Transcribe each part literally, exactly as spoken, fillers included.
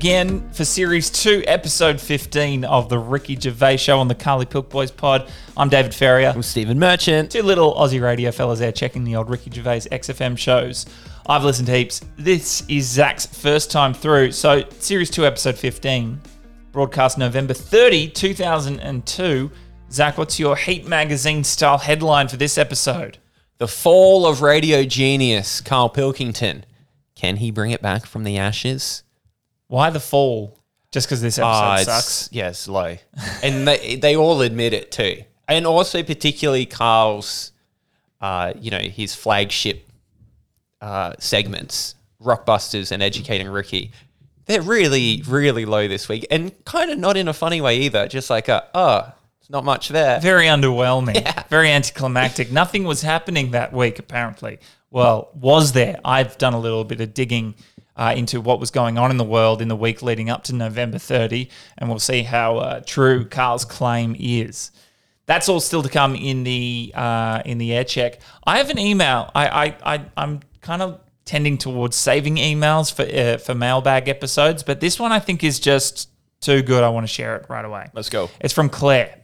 again for Series two, Episode fifteen of the Ricky Gervais Show on the Carly Pilk Boys pod. I'm David Ferrier. I'm Stephen Merchant. Two little Aussie radio fellas there checking the old Ricky Gervais X F M shows. I've listened to heaps. This is Zach's first time through. So, Series two, Episode fifteen, broadcast November thirtieth, two thousand two. Zach, what's your Heat magazine-style headline for this episode? The fall of radio genius Carl Pilkington. Can he bring it back from the ashes? Why the fall? Just because this episode uh, sucks? Yeah, it's low. And they, they all admit it too. And also particularly Carl's, uh, you know, his flagship uh, segments, Rockbusters and Educating Ricky. They're really, really low this week. And kind of not in a funny way either. Just like, a, oh, it's not much there. Very underwhelming. Yeah. Very anticlimactic. Nothing was happening that week, apparently. Well, was there? I've done a little bit of digging uh, into what was going on in the world in the week leading up to November thirtieth, and we'll see how uh, true Carl's claim is. That's all still to come in the uh, in the air check. I have an email. I, I, I I'm kind of tending towards saving emails for uh, for mailbag episodes, but this one I think is just too good. I want to share it right away. Let's go. It's from Claire.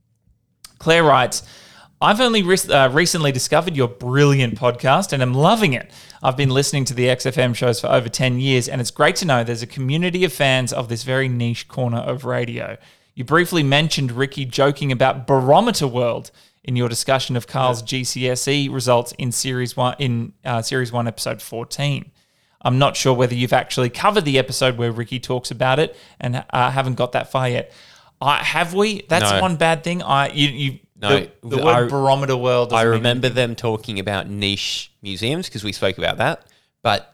Claire writes, I've only re- uh, recently discovered your brilliant podcast and am loving it. I've been listening to the X F M shows for over ten years, and it's great to know there's a community of fans of this very niche corner of radio. You briefly mentioned Ricky joking about Barometer World in your discussion of Carl's yeah. G C S E results in Series one, in uh, Series one, Episode fourteen. I'm not sure whether you've actually covered the episode where Ricky talks about it and uh, haven't got that far yet. Uh, have we? That's no. one bad thing. I you you. No, the, the word I, Barometer World. I remember them talking about niche museums because we spoke about that, but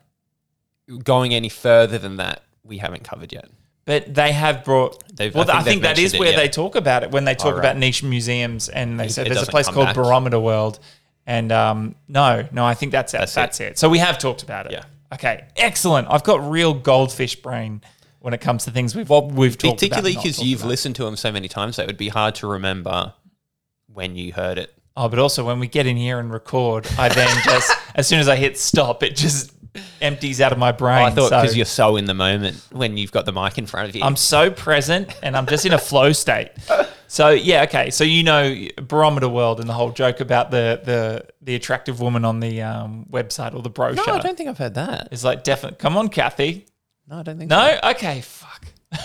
going any further than that, we haven't covered yet. But they have brought. They've, well, I think, I think that is it, where yeah. they talk about it when they talk oh, right. about niche museums, and they said it there's a place called back. Barometer World, and um, no, no, I think that's it. That's, that's it. it. So we have talked about it. Yeah. Okay. Excellent. I've got real goldfish brain when it comes to things we've well, we've talked about. Particularly because you've about. listened to them so many times, that it would be hard to remember when you heard it. Oh, but also when we get in here and record, I then just, as soon as I hit stop, it just empties out of my brain. Oh, I thought because so, you're so in the moment when you've got the mic in front of you. I'm so present and I'm just in a flow state. So, yeah, okay. So, you know, Barometer World and the whole joke about the the, the attractive woman on the um, website or the brochure. No, I don't think I've heard that. It's like, definitely, come on, Kathy. No, I don't think no? so. No? Okay, fuck.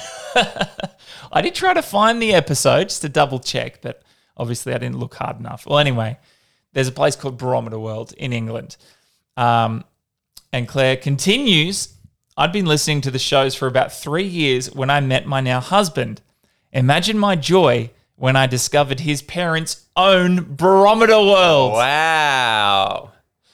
I did try to find the episode just to double check, but obviously I didn't look hard enough. Well, anyway, there's a place called Barometer World in England. Um, and Claire continues, I'd been listening to the shows for about three years when I met my now husband. Imagine my joy when I discovered his parents own Barometer World. Wow.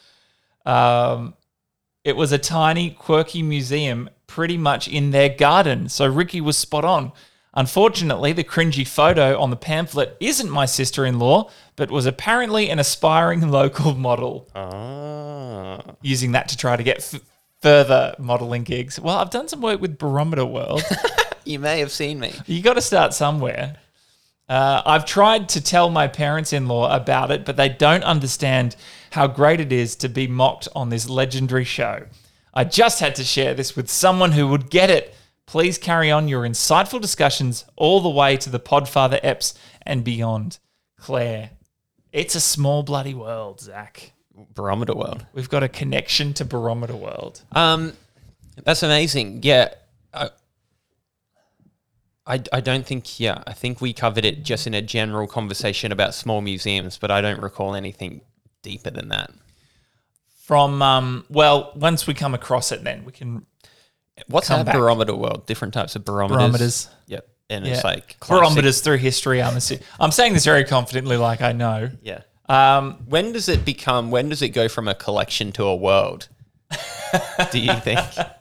Um, it was a tiny, quirky museum pretty much in their garden. So Ricky was spot on. Unfortunately, the cringy photo on the pamphlet isn't my sister-in-law, but was apparently an aspiring local model. Ah. Using that to try to get f- further modelling gigs. Well, I've done some work with Barometer World. You may have seen me. You got to start somewhere. Uh, I've tried to tell my parents-in-law about it, but they don't understand how great it is to be mocked on this legendary show. I just had to share this with someone who would get it. Please carry on your insightful discussions all the way to the Podfather Eps and beyond. Claire, it's a small bloody world, Zach. Barometer World. We've got a connection to Barometer World. Um, that's amazing. Yeah. I, I, I don't think, yeah, I think we covered it just in a general conversation about small museums, but I don't recall anything deeper than that. From, um, well, once we come across it then, we can... What's Come our back. Barometer World? Different types of barometers. Barometers. Yep. And Yeah. it's like classic. Barometers through history. I'm, assu- I'm saying this very confidently like I know. Yeah. Um, When does it become, when does it go from a collection to a world? Do you think?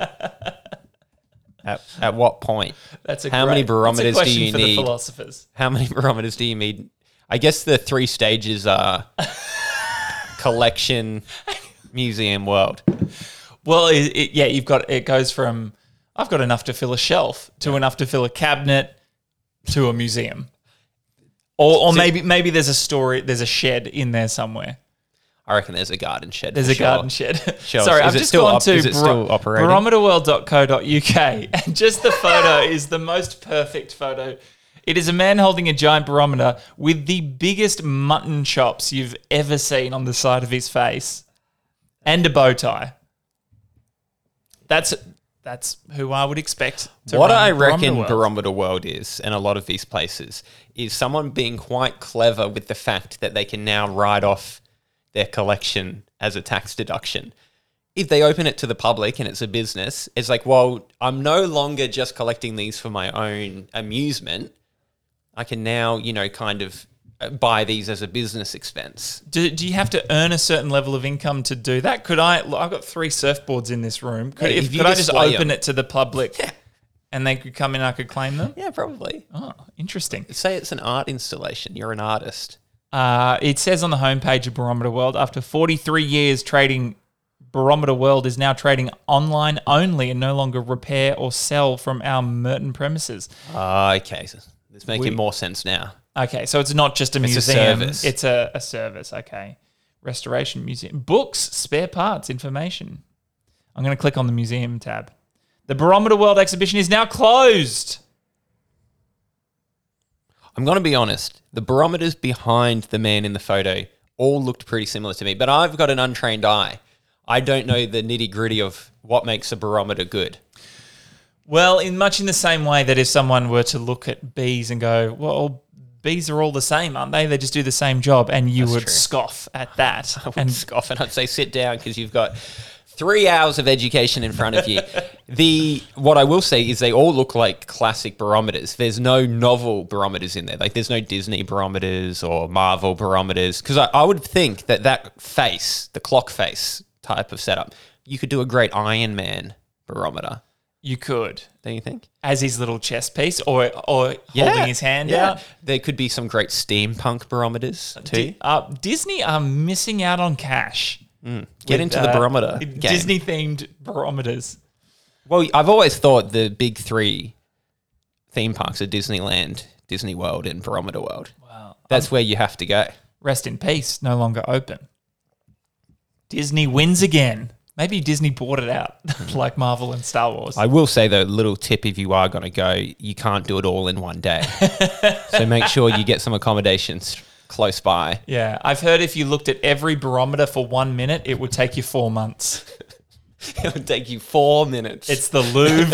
at, at what point? that's a How great, many barometers that's a do you question for need? the philosophers. How many barometers do you need? I guess the three stages are collection, museum, world. Well, it, it, yeah, you've got, it goes from, I've got enough to fill a shelf to yeah. enough to fill a cabinet to a museum. Or, or maybe maybe there's a story, there's a shed in there somewhere. I I reckon there's a garden shed. There's for a sure. garden shed. Sure. Sorry, Is I've it just still gone op- to is it still operating? barometer world dot co dot U K, and just the photo is the most perfect photo. It is a man holding a giant barometer with the biggest mutton chops you've ever seen on the side of his face, and a bow tie. That's that's who I would expect to What run I Barometer reckon World. Barometer World is, and a lot of these places, is someone being quite clever with the fact that they can now write off their collection as a tax deduction. If they open it to the public and it's a business, it's like, well, I'm no longer just collecting these for my own amusement. I can now, you know, kind of buy these as a business expense. Do, do you have to earn a certain level of income to do that? Could I? Look, I've got three surfboards in this room. Could, Yeah, if, if you could I just display open them. it to the public, and they could come in? I could claim them. Yeah, probably. Oh, interesting. Say it's an art installation. You're an artist. Uh, it says on the homepage of Barometer World, after forty-three years trading, Barometer World is now trading online only and no longer repair or sell from our Merton premises. Uh, okay, so it's making We- more sense now. Okay, so it's not just a It's a museum. service. It's a, a service, okay. Restoration museum. Books, spare parts, information. I'm going to click on the museum tab. The Barometer World exhibition is now closed. I'm going to be honest. The barometers behind the man in the photo all looked pretty similar to me, but I've got an untrained eye. I don't know the nitty gritty of what makes a barometer good. Well, in much in the same way that if someone were to look at bees and go, well, bees are all the same, aren't they? They just do the same job. And you That's would true. scoff at that. I would and scoff and I'd say, sit down because you've got three hours of education in front of you. the What I will say is they all look like classic barometers. There's no novel barometers in there. Like there's no Disney barometers or Marvel barometers. Because I, I would think that that face, the clock face type of setup, you could do a great Iron Man barometer. you could, Don't you think? as his little chest piece or, or holding his hand yeah. out. There could be some great steampunk barometers too. Di- uh, Disney are missing out on cash. Get with, into the uh, barometer game. Disney-themed barometers. Well, I've always thought the big three theme parks are Disneyland, Disney World, and Barometer World. Wow. That's where you have to go. Rest in peace, no longer open. Disney wins again. Maybe Disney bought it out, like Marvel and Star Wars. I will say, though, little tip if you are going to go, you can't do it all in one day. So make sure you get some accommodations close by. yeah, I've heard if you looked at every barometer for one minute, it would take you four months. It would take you four minutes. It's the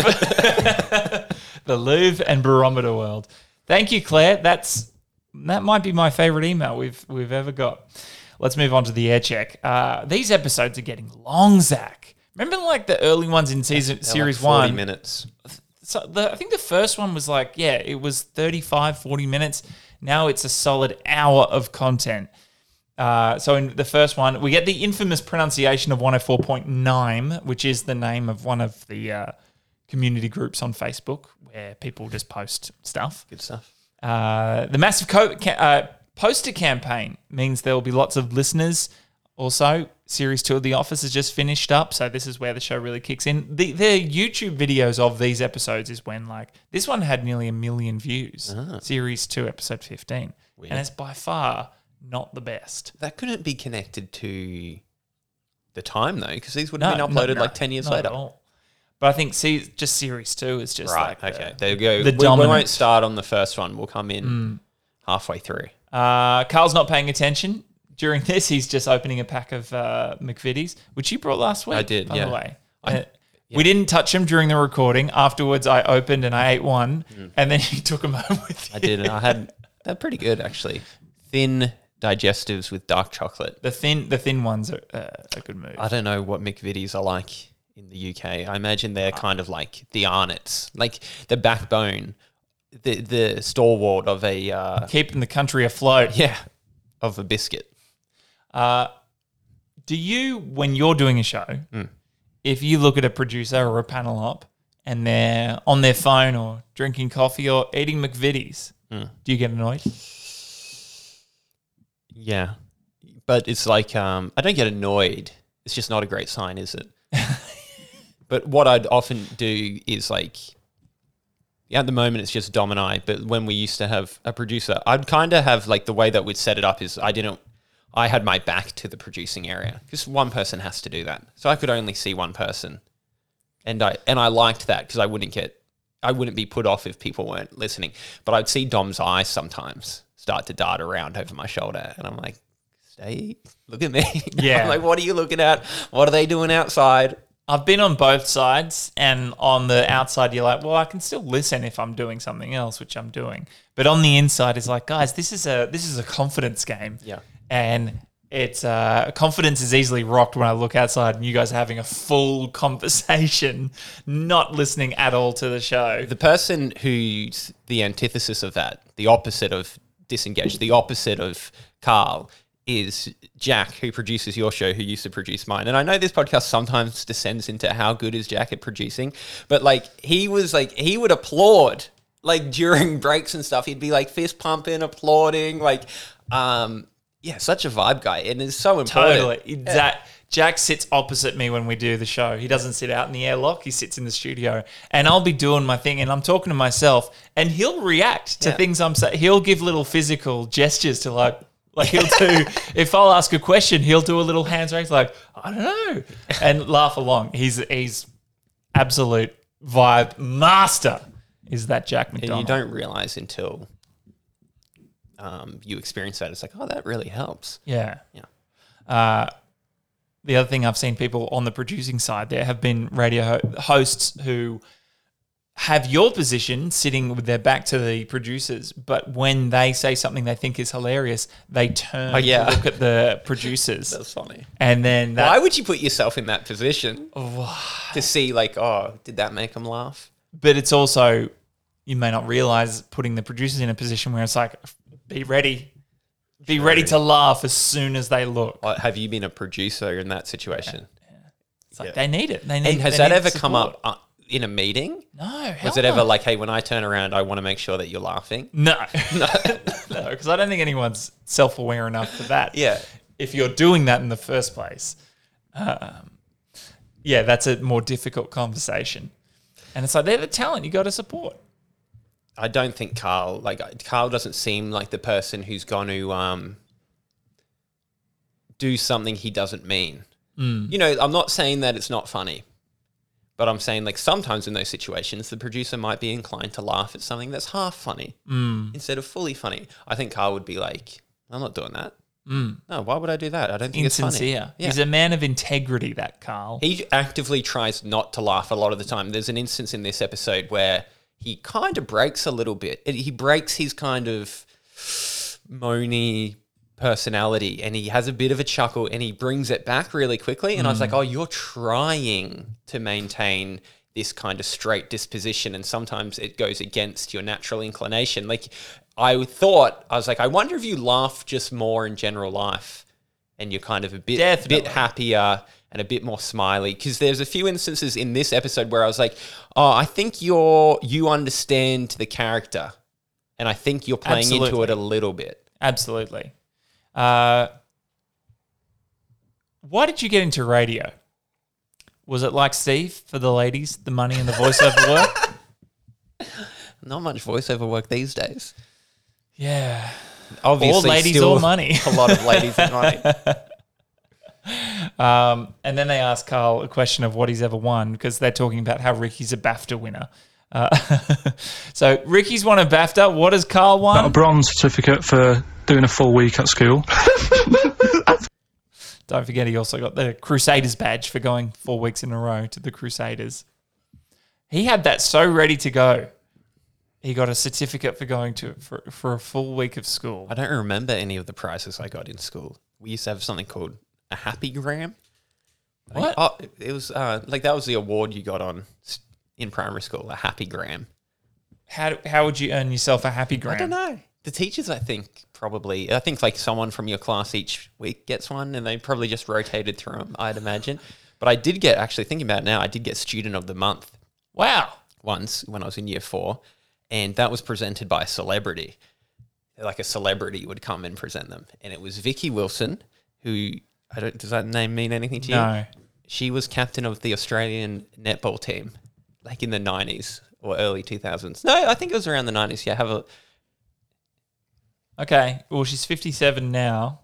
Louvre, the Louvre and Barometer World. Thank you, Claire. That's that might be my favorite email we've we've ever got. Let's move on to the air check. Uh, these episodes are getting long, Zach. Remember, like the early ones in season They're series like forty one. minutes. So the, I think the first one was like, yeah, it was thirty-five, forty minutes. Now it's a solid hour of content. Uh, so in the first one, we get the infamous pronunciation of one oh four point nine, which is the name of one of the uh, community groups on Facebook where people just post stuff. Good stuff. Uh, the massive co- ca- uh, poster campaign means there will be lots of listeners. Also, series two of The Office has just finished up, so this is where the show really kicks in. The the YouTube videos of these episodes is when, like, this one had nearly a million views. Series two, episode fifteen. Weird. And it's by far not the best. That couldn't be connected to the time, though, because these would No, have been no, uploaded no, like ten years not at later. all. But I think see, just series two is just Right, like okay. the- There you go. the we, we dominant- won't start on the first one. We'll come in halfway through. Uh, Carl's not paying attention. During this, he's just opening a pack of uh, McVitie's, which you brought last week. I did, by yeah. the way. I- Uh, We didn't touch them during the recording. Afterwards, I opened and I ate one, and then you took them home with you. I did, and I had they're pretty good actually. Thin digestives with dark chocolate. The thin, the thin ones are uh, a good move. I don't know what McVitie's are like in the U K. I imagine they're kind of like the Arnott's, like the backbone, the the stalwart of a uh, Keeping the country afloat. yeah, of a biscuit. Uh, do you, when you're doing a show, Hmm. if you look at a producer or a panel op and they're on their phone or drinking coffee or eating McVitie's, Hmm. do you get annoyed? Yeah, but it's like um, I don't get annoyed. It's just not a great sign, is it? But what I'd often do is like, yeah, at the moment it's just Dom and I. But when we used to have a producer, I'd kind of have like the way that we'd set it up is I didn't I had my back to the producing area because one person has to do that. So I could only see one person. And I and I liked that because I wouldn't get, I wouldn't be put off if people weren't listening. But I'd see Dom's eyes sometimes start to dart around over my shoulder. And I'm like, stay, look at me. Yeah. I'm like, what are you looking at? What are they doing outside? I've been on both sides, and on the outside, you're like, well, I can still listen if I'm doing something else, which I'm doing. But on the inside, it's like, guys, this is a this is a confidence game. Yeah. And it's uh, confidence is easily rocked when I look outside and you guys are having a full conversation, not listening at all to the show. The person who's the antithesis of that, the opposite of disengaged, the opposite of Carl, is Jack, who produces your show, who used to produce mine. And I know this podcast sometimes descends into how good is Jack at producing, but like he was like, he would applaud like during breaks and stuff. He'd be like fist pumping, applauding, like, um, yeah, such a vibe guy. And it's so important. Totally. Jack, Jack sits opposite me when we do the show. He doesn't sit out in the airlock. He sits in the studio. And I'll be doing my thing and I'm talking to myself and he'll react to Yeah. things I'm saying. He'll give little physical gestures to like, like he'll do, if I'll ask a question, he'll do a little hands raise like, I don't know, and laugh along. He's he's absolute vibe master is that Jack And McDonald. you don't realize until um, you experience that. It's like, oh, that really helps. Yeah. Yeah. Uh, the other thing I've seen people on the producing side, there have been radio ho- hosts who have your position sitting with their back to the producers, but when they say something they think is hilarious, they turn Oh, yeah. to look at the producers. That's funny. And then that, Why would you put yourself in that position to see like, oh, did that make them laugh? but it's also, you may not realize putting the producers in a position where it's like, be ready. Be ready to laugh as soon as they look. Or have you been a producer in that situation? It's like Yeah. they need it. They need. And has they that need ever come support. up uh, in a meeting? No. hell Was it no. ever like, hey, when I turn around, I want to make sure that you're laughing? No, no, because I don't think anyone's self-aware enough for that. Yeah. If you're doing that in the first place, um, yeah, that's a more difficult conversation. And it's like they're the talent you got to support. I don't think Carl, like Carl doesn't seem like the person who's going to um, do something he doesn't mean. Mm. You know, I'm not saying that it's not funny, but I'm saying like sometimes in those situations, the producer might be inclined to laugh at something that's half funny Mm. instead of fully funny. I think Carl would be like, I'm not doing that. Mm. No, why would I do that? I don't think it's funny. Insincere. Yeah. He's a man of integrity, that Carl. He actively tries not to laugh a lot of the time. There's an instance in this episode where he kind of breaks a little bit. He breaks his kind of moany personality and he has a bit of a chuckle and he brings it back really quickly. And I was like, oh, you're trying to maintain this kind of straight disposition and sometimes it goes against your natural inclination. Like I thought, I was like, I wonder if you laugh just more in general life and you're kind of a bit, Definitely. bit happier and a bit more smiley. Because there's a few instances in this episode where I was like, oh, I think you're, you understand the character and I think you're playing into Absolutely. it a little bit. Absolutely. Uh, why did you get into radio? Was it like Steve for the ladies, the money and the voiceover work? Not much voiceover work these days. Yeah. Obviously, Or ladies still or money. A lot of ladies and money. Um, and then they ask Carl a question of what he's ever won because they're talking about how Ricky's a BAFTA winner. Uh, so Ricky's won a BAFTA. What has Carl won? Got a bronze certificate for doing a full week at school. Don't forget he also got the Crusaders badge for going four weeks in a row to the Crusaders. He had that so ready to go. He got a certificate for going to for, for a full week of school. I don't remember any of the prizes I got in school. We used to have something called a Happy Gram. What? Oh, it was uh, like that was the award you got on s- in primary school, a Happy Gram. How how would you earn yourself a happy gram? I don't know. The teachers, I think, probably. I think like someone from your class each week gets one, and they probably just rotated through them. I'd imagine. But I did get actually thinking about it now. I did get Student of the Month Wow. once when I was in year four, and that was presented by a celebrity. Like a celebrity would come and present them, and it was Vicky Wilson, who I don't. Does that name mean anything to you? No. She was captain of the Australian netball team, like in the nineties or early two thousands. No, I think it was around the nineties. Yeah, have a Okay. Well, she's fifty-seven now.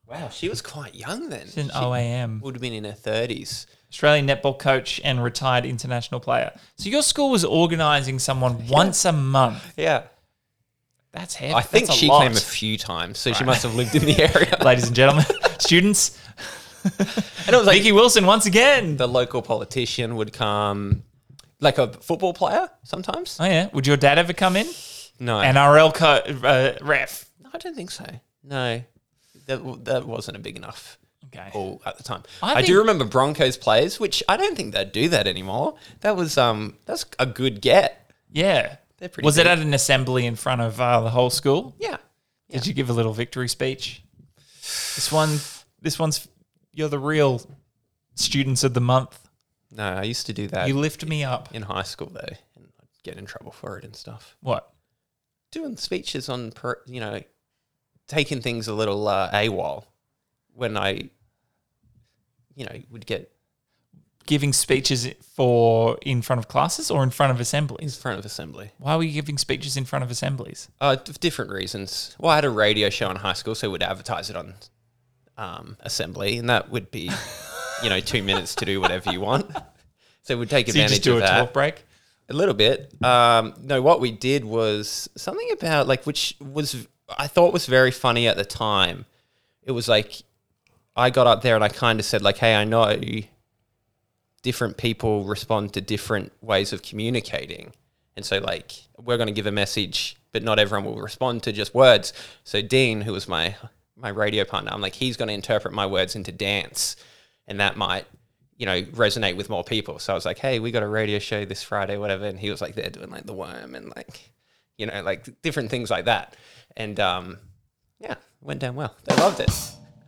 Wow, she was quite young then. She's an She O A M. would have been in her thirties. Australian netball coach and retired international player. So your school was organising someone once a month. Yeah. That's heavy. I think That's a she lot. came a few times, so she must have lived in the area. Ladies and gentlemen, students. And it was like Vicky Wilson once again. the local politician would come, like a football player sometimes. Oh yeah. Would your dad ever come in? No. N R L co- uh, ref. No, I don't think so. No. That, that wasn't a big enough Okay. pool at the time. I I, think- do remember Broncos players, which I don't think they'd do that anymore. That was um, that's a good get. Yeah. They're pretty Was big. it at an assembly in front of uh, the whole school? Yeah. Did you give a little victory speech? This one, this one's, you're the real students of the month. No, I used to do that You lift me up. in high school though, and I'd get in trouble for it and stuff. What? Doing speeches on, per, you know, taking things a little uh, AWOL when I, you know, would get Giving speeches for in front of classes or in front of in assemblies? front of assembly. Why were you giving speeches in front of assemblies? Uh, d- different reasons. Well, I had a radio show in high school, so we'd advertise it on um, assembly, and that would be, you know, two minutes to do whatever you want. So we'd take So you advantage just do of a that. talk break? A little bit. Um, no, what we did was something about like, which was I thought was very funny at the time. It was like I got up there and I kind of said like, "Hey, I know different people respond to different ways of communicating, and so like we're going to give a message, but not everyone will respond to just words." So Dean, who was my my radio partner, I'm like, he's going to interpret my words into dance, and that might, you know, resonate with more people. So I was like, hey, we got a radio show this Friday, whatever. And he was like, they're doing like the worm and like, you know, like different things like that. And um, yeah, it went down well. They loved it.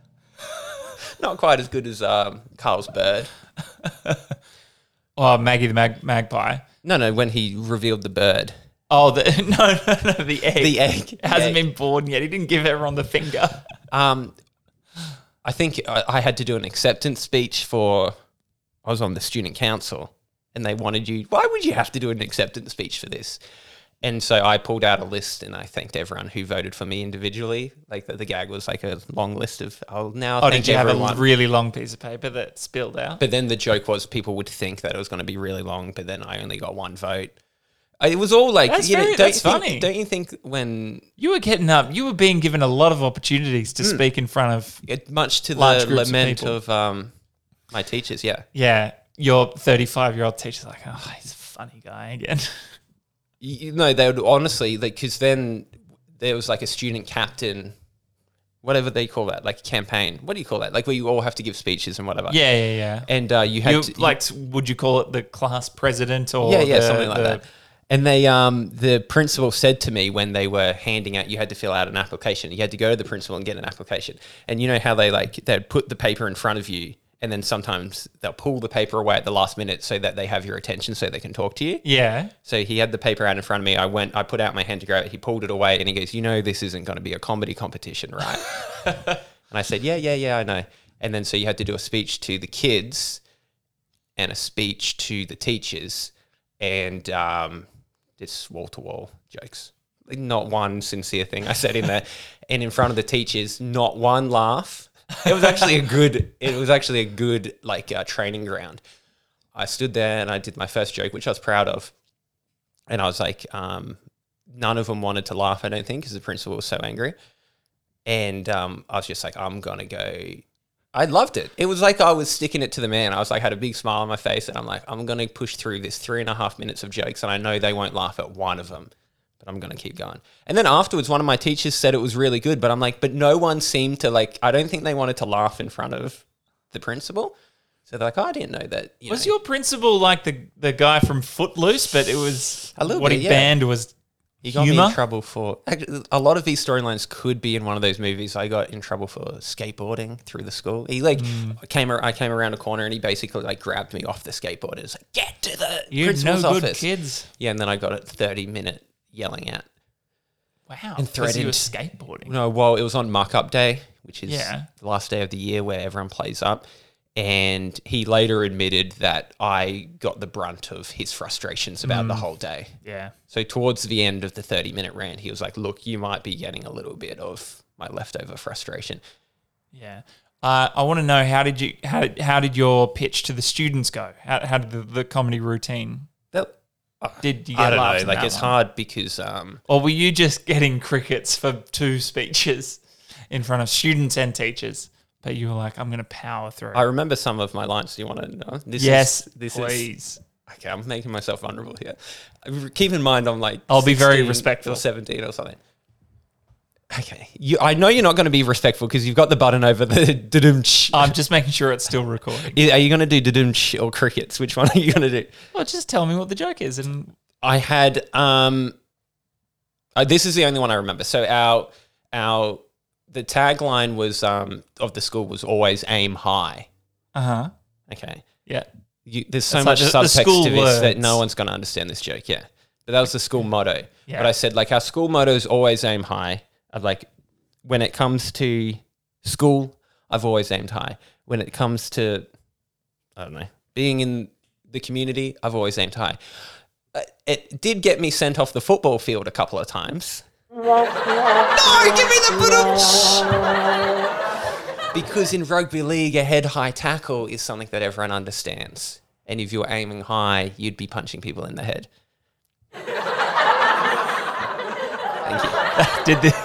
Not quite as good as um, Carl's bird. Oh, Maggie the mag- magpie. No, no, when he revealed the bird. Oh, the, no, no, no, the egg. The egg. It hasn't The egg. been born yet. He didn't give everyone the finger. Um, I think I, I had to do an acceptance speech for, I was on the student council and they wanted you, why would you have to do an acceptance speech for this? And so I pulled out a list and I thanked everyone who voted for me individually. Like the, the gag was like a long list of, I'll now Oh, thank did you everyone. have a really long piece of paper that spilled out? But then the joke was people would think that it was going to be really long, but then I only got one vote. It was all like, That's you know, very- don't that's you think- funny. Don't you think when, You were getting up. You were being given a lot of opportunities to speak in front of, it, much to Large the groups of lament people. of, um, my teachers, yeah. yeah, your thirty-five-year-old teacher's like, oh, he's a funny guy again. You know, they would honestly, like, because then there was like a student captain, whatever they call that, like a campaign. What do you call that? Like where you all have to give speeches and whatever. yeah, yeah, yeah. And uh, you had You, to, like, would you call it the class president or yeah, yeah, the- something like the- that. And they, um, the principal said to me when they were handing out, you had to fill out an application. You had to go to the principal and get an application. And you know how they like they'd put the paper in front of you, and then sometimes they'll pull the paper away at the last minute so that they have your attention, so they can talk to you. Yeah. So he had the paper out in front of me. I went, I put out my hand to grab it. He pulled it away and he goes, you know, this isn't going to be a comedy competition, right? And I said, yeah, yeah, yeah, I know. And then so you had to do a speech to the kids and a speech to the teachers and um, just wall to wall jokes. Like not one sincere thing I said in there. And in front of the teachers, not one laugh. It was actually a good, it was actually a good like uh, training ground. I stood there and I did my first joke, which I was proud of. And I was like, um, none of them wanted to laugh, I don't think, because the principal was so angry. And um, I was just like, I'm going to go. I loved it. It was like I was sticking it to the man. I was like, had a big smile on my face. And I'm like, I'm going to push through this three and a half minutes of jokes. And I know they won't laugh at one of them, but I'm going to keep going. And then afterwards, one of my teachers said it was really good. But I'm like, but no one seemed to like, I don't think they wanted to laugh in front of the principal. So they're like, oh, I didn't know that. You Was know. your principal like the, the guy from Footloose, but it was A little what bit, he yeah. banned was You got me humor? in trouble for actually, a lot of these storylines could be in one of those movies. I got in trouble for skateboarding through the school. He like Mm. came, ar- I came around a corner and he basically like grabbed me off the skateboard and was like, "Get to the You no principal's good office." kids. Yeah, and then I got a thirty minute yelling out. Wow. And Because you were threatened. skateboarding. No, well, it was on Muck Up Day, which is Yeah. the last day of the year where everyone plays up. And he later admitted that I got the brunt of his frustrations about Mm. the whole day. Yeah. So towards the end of the thirty minute rant, he was like, look, you might be getting a little bit of my leftover frustration. Yeah. Uh, I want to know how did you how did, how did your pitch to the students go? How, how did the, the comedy routine? That, Did you get I don't laughs know. in Like that it's one? hard because um, Or were you just getting crickets for two speeches in front of students and teachers? But you were like, I'm going to power through. I remember some of my lines. Do you want to know? This yes, is, this please. Is, okay, I'm making myself vulnerable here. Keep in mind, I'm like I'll be very sixteen respectful. or seventeen or something. Okay, you, I know you're not going to be respectful because you've got the button over the da-dum-ch. I'm just making sure it's still recording. Are you going to do da-dum-ch or crickets? Which one are you going to do? Well, just tell me what the joke is. And I had um, uh, this is the only one I remember. So our our the tagline was um of the school was always aim high. uh huh, Okay, yeah. you, there's so That's much like the- the subtext school to this that words. no one's going to understand this joke. Yeah, but that was the school motto. Yeah. But I said like our school motto is always aim high. I'd like when it comes to school, I've always aimed high. When it comes to I don't know being in the community, I've always aimed high. Uh, It did get me sent off the football field a couple of times. No, give me the ba-dum. Because in rugby league, a head high tackle is something that everyone understands. And if you're aiming high, you'd be punching people in the head. Thank you. Did the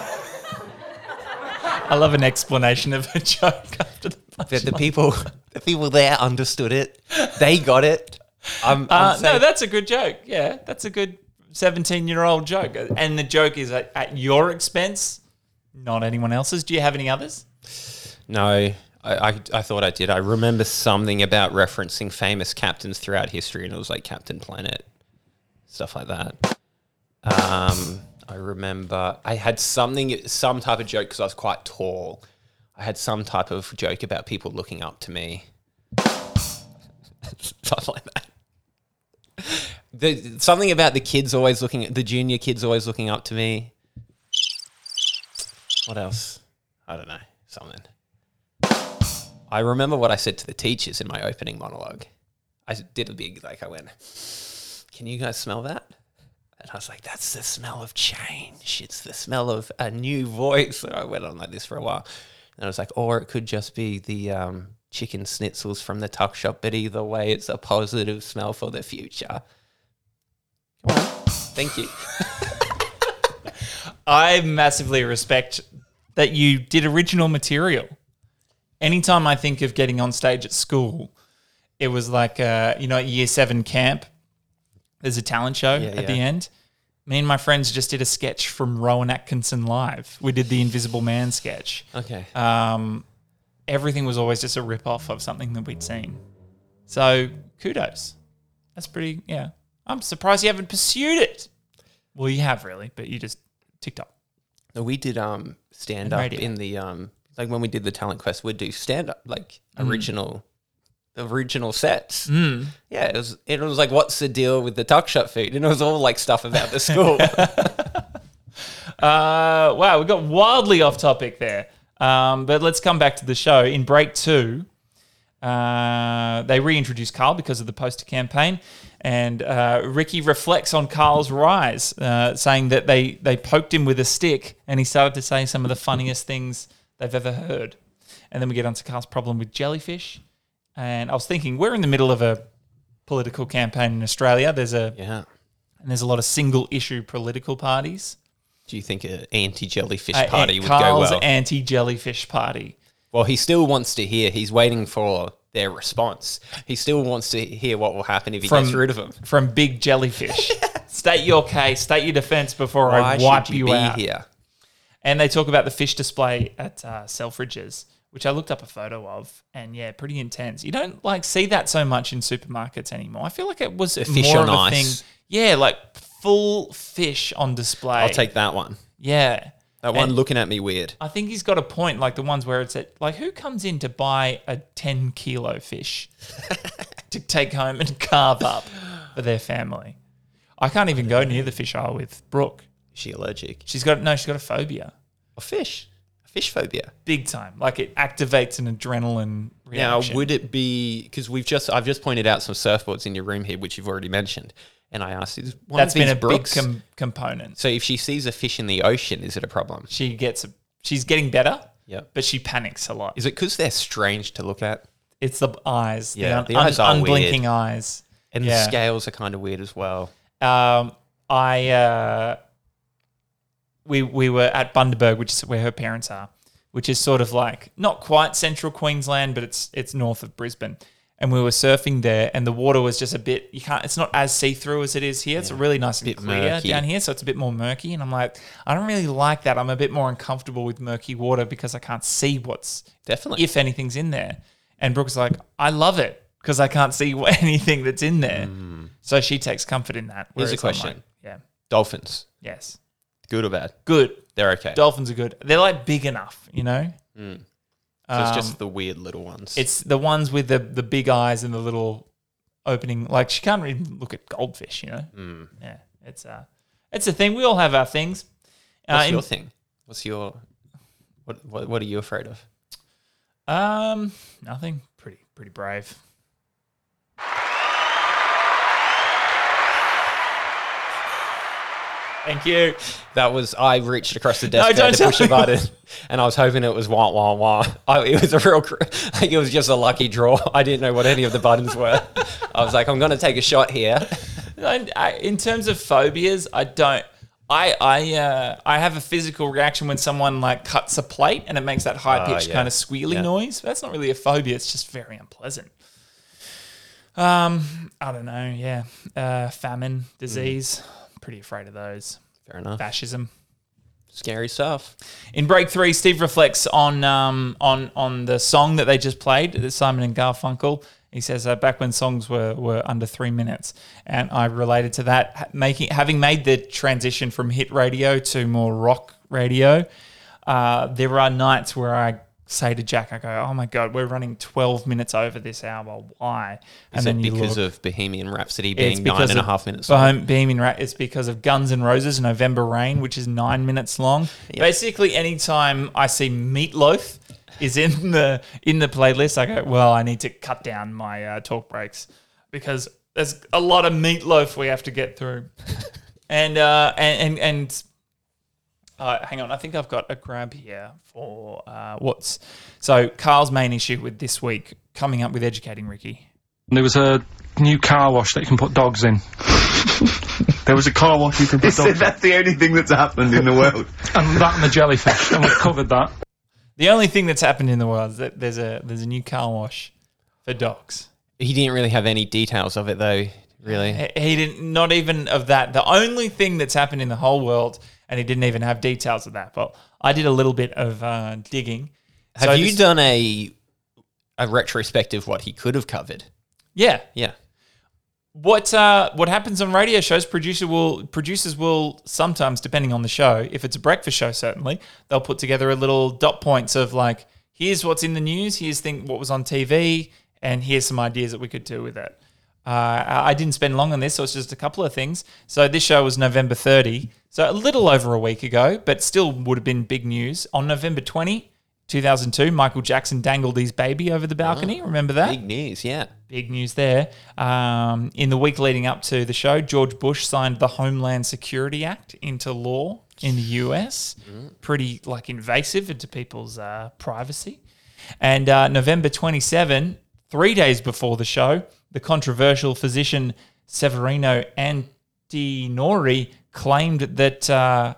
I love an explanation of a joke after the But punchline. the people, the people there understood it. They got it. I'm, I'm Uh, no, saying- that's a good joke. Yeah, that's a good seventeen-year-old joke. And the joke is at, at your expense, not anyone else's. Do you have any others? No, I, I, I thought I did. I remember something about referencing famous captains throughout history, and it was like Captain Planet, stuff like that. Um, I remember I had something, some type of joke because I was quite tall. I had some type of joke about people looking up to me, stuff like that. The, something about the kids always looking, the junior kids always looking up to me. What else? I don't know. Something. I remember what I said to the teachers in my opening monologue. I did a big, like, I went, can you guys smell that? And I was like, that's the smell of change. It's the smell of a new voice. And I went on like this for a while. And I was like, or it could just be the um, chicken schnitzels from the tuck shop. But either way, it's a positive smell for the future. Come on. Thank you. I massively respect that you did original material. Anytime I think of getting on stage at school, it was like, uh, you know, at year seven camp, there's a talent show Yeah, at yeah. the end. Me and my friends just did a sketch from Rowan Atkinson Live. We did the Invisible Man sketch. Okay. Um, everything was always just a rip-off of something that we'd seen. So kudos. That's pretty, yeah. I'm surprised you haven't pursued it. Well, you have really, but you just ticked up. No, we did um stand And up radio. in the um like when we did the talent quest, we'd do stand up like Mm. original original sets. Mm. Yeah, it was it was like what's the deal with the tuck shop food? And it was all like stuff about the school. Uh, wow, we got wildly off topic there. Um, but let's come back to the show. In break two, uh, they reintroduced Carl because of the poster campaign. And uh, Ricky reflects on Carl's rise, uh, saying that they, they poked him with a stick and he started to say some of the funniest things they've ever heard. And then we get onto Carl's problem with jellyfish. And I was thinking, we're in the middle of a political campaign in Australia. There's a Yeah. and there's a lot of single issue political parties. Do you think an anti-jellyfish Uh, party would Carl's go well? anti-jellyfish party. Well, he still wants to hear. He's waiting for their response. He still wants to hear what will happen if he From- gets rid of them. From big jellyfish. State your case, state your defense before Why I wipe should you, you be out. here? And they talk about the fish display at uh, Selfridges, which I looked up a photo of, and yeah, pretty intense. You don't like see that so much in supermarkets anymore. I feel like it was The fish more on of a ice. thing. Yeah, like full fish on display. I'll take that one. Yeah. That one And looking at me weird. I think he's got a point, like the ones where it's at, like, who comes in to buy a ten kilo fish to take home and carve up for their family? I can't even go near the fish aisle with Brooke. Is she allergic? She's got, no, she's got a phobia. A fish. A fish phobia. Big time. Like it activates an adrenaline Now, reaction. would it be because we've just I've just pointed out some surfboards in your room here, which you've already mentioned, and I asked, is one That's of these been a Brooks? big com- component. So if she sees a fish in the ocean, is it a problem? She gets, she's getting better, Yep. but she panics a lot. Is it because they're strange to look at? It's the eyes. Yeah, the, the eyes are unblinking weird. eyes. And Yeah. the scales are kind of weird as well. Um, I uh, we we were at Bundaberg, which is where her parents are, which is sort of like not quite central Queensland, but it's it's north of Brisbane. And we were surfing there, and the water was just a bit. You can't. It's not as see through as it is here. It's really nice and Bit clear murky. down here, so it's a bit more murky. And I'm like, I don't really like that. I'm a bit more uncomfortable with murky water because I can't see what's Definitely. if anything's in there. And Brooke's like, I love it because I can't see anything that's in there. So she takes comfort in that. Here's a whereas I'm question. like, yeah. Dolphins, Yes. good or bad? Good. They're okay. Dolphins are good. They're like big enough, you know? so it's um, just the weird little ones. It's the ones with the, the big eyes and the little opening. Like she can't even look at goldfish, you know? Mm. Yeah. It's uh, it's a thing. We all have our things. What's uh, your in- thing? What's your what, what? What are you afraid of? Um, nothing. Pretty pretty brave. Thank you. That was I reached across the No, desk there don't to push tell a me. button, and I was hoping it was wah wah wah. I, it was a real, cr- like it was just a lucky draw. I didn't know what any of the buttons were. I was like, I'm going to take a shot here. I, I, in terms of phobias, I don't. I I uh, I have a physical reaction when someone like cuts a plate and it makes that high pitched Oh, yeah. kind of squealy Yeah. noise. That's not really a phobia. It's just very unpleasant. Um, I don't know. Yeah, uh, famine, disease. Pretty afraid of those. Fair enough. Fascism. Scary stuff. In break three, Steve reflects on um, on on the song that they just played, the Simon and Garfunkel. He says uh, back when songs were, were under three minutes, and I related to that, ha- making having made the transition from hit radio to more rock radio. Uh, there are nights where I say to Jack, I go, "Oh my god, we're running twelve minutes over this hour. Why?" Is it you because look- of Bohemian Rhapsody it's being nine because and a of half minutes long? Bohem- Bohemian Ra- It's because of Guns N' Roses' November Rain, which is nine minutes long. Basically, anytime I see Meatloaf is in the in the playlist, I go, well, I need to cut down my uh, talk breaks because there's a lot of Meatloaf we have to get through. and uh, and and, and uh, hang on, I think I've got a grab here for uh, what's so Carl's main issue with this week coming up with educating Ricky. There was a new car wash that you can put dogs in. There was a car wash you can put dogs in. That's the only thing that's happened in the world. And that and the jellyfish. And we've covered that. The only thing that's happened in the world is that there's a there's a new car wash for dogs. He didn't really have any details of it, though. Really, He he didn't, not even of that. The only thing that's happened in the whole world, and he didn't even have details of that. But I did a little bit of uh, digging. have So you this- done a a retrospective what he could have covered? Yeah. Yeah. What uh, what happens on radio shows? Producer will producers will sometimes, depending on the show, if it's a breakfast show, certainly they'll put together a little dot points of like, here's what's in the news, here's thing what was on T V, and here's some ideas that we could do with it. Uh, I I didn't spend long on this, so it's just a couple of things. So this show was November thirtieth, so a little over a week ago, but still would have been big news. On November twentieth, two thousand two, Michael Jackson dangled his baby over the balcony. Remember that? Big news, yeah. Big news there. Um, in the week leading up to the show, George Bush signed the Homeland Security Act into law in the U S. Pretty like invasive into people's uh, privacy. And uh, November twenty-seventh, three days before the show, the controversial physician Severino Antinori claimed that uh,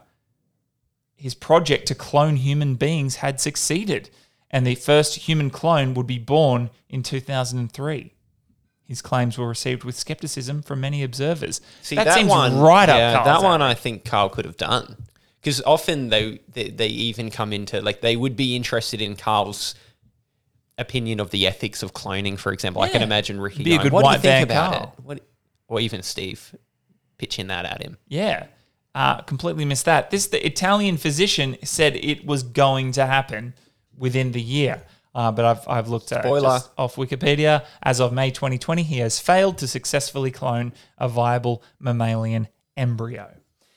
his project to clone human beings had succeeded, and the first human clone would be born in two thousand three. His claims were received with skepticism from many observers. See, that, that, seems one, right up yeah, Carl's that one alley. I think Carl could have done. Because often they, they they even come into, like, they would be interested in Carl's opinion of the ethics of cloning, for example. I can Yeah. imagine Ricky Be a going, good what do you white think van about Carl." it? What, or even Steve pitching that at him. Yeah, uh, completely missed that. This the Italian physician said it was going to happen within the year. Uh, but I've I've looked at Spoiler. just off Wikipedia. As of May twenty twenty, he has failed to successfully clone a viable mammalian embryo.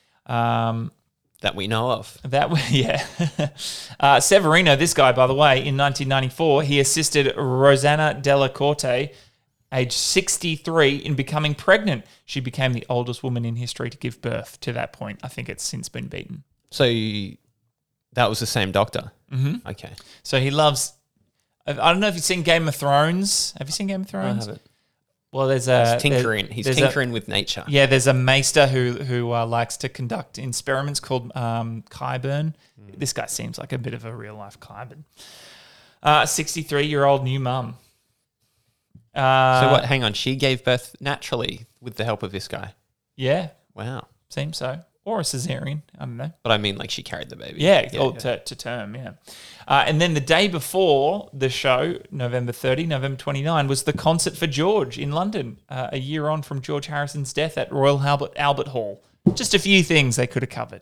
Um, That we know of. That way, yeah. uh, Severino, this guy, by the way, in nineteen ninety-four, he assisted Rosanna Della Corte, age sixty-three, in becoming pregnant. She became the oldest woman in history to give birth to that point. I think it's since been beaten. So that was the same doctor. Mm-hmm. Okay. So he loves. I don't know if you've seen Game of Thrones. Have you seen Game of I Thrones? have it. Well, there's a He's tinkering. there- He's there's tinkering a, with nature. Yeah, there's a maester who who uh, likes to conduct experiments called um, Qyburn. Mm. This guy seems like a bit of a real life Qyburn. Uh, sixty-three year old new mum. Uh, So what? Hang on. She gave birth naturally with the help of this guy. Yeah, Wow. seems so. Or a cesarean. I don't know. But I mean, like she carried the baby. Yeah, yeah, or yeah. To, to term, yeah. Uh, and then the day before the show, November thirtieth, November twenty-ninth, was the concert for George in London, uh, a year on from George Harrison's death at Royal Albert, Albert Hall. Just a few things they could have covered.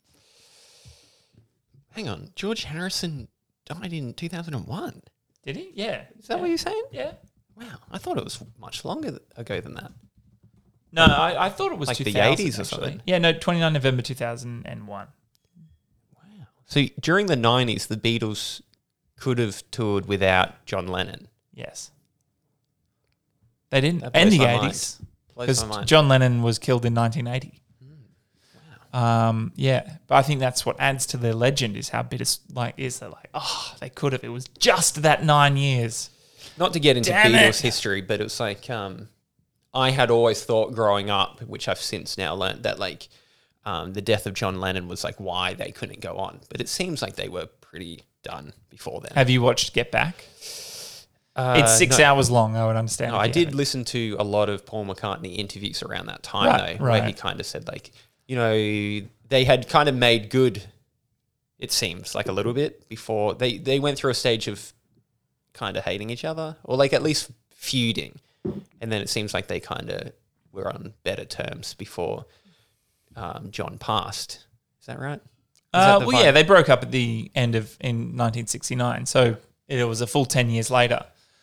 Hang on. George Harrison died in two thousand one. Did he? Yeah. Is that yeah. what you're saying? Yeah. Wow. I thought it was much longer th- ago than that. No, I, I thought it was Like the two thousand, eighties or actually. something? Yeah, no, twenty-ninth November two thousand one. So during the nineties, the Beatles could have toured without John Lennon. Yes. They didn't. That blows And the my mind. eighties. Blows Because my mind. John Lennon was killed in nineteen eighty. Um, yeah, but I think that's what adds to their legend is how bitter like is that like oh they could have it was just that nine years. Not to get into Damn Beatles it. history, but it was like um, I had always thought growing up, which I've since now learned, that like um, the death of John Lennon was like why they couldn't go on. But it seems like they were pretty done before then. Have you watched Get Back? Uh, It's six no, hours long. I would understand. No, if I you did haven't. listen to a lot of Paul McCartney interviews around that time, Right, though, where he right. kind of said like, you know, they had kind of made good. It seems like a little bit before they they went through a stage of kind of hating each other, or like at least feuding, and then it seems like they kind of were on better terms before um, John passed. Is that right? Is Uh, that the well, yeah, vibe? they broke up at the end of in nineteen sixty-nine, so it was a full ten years later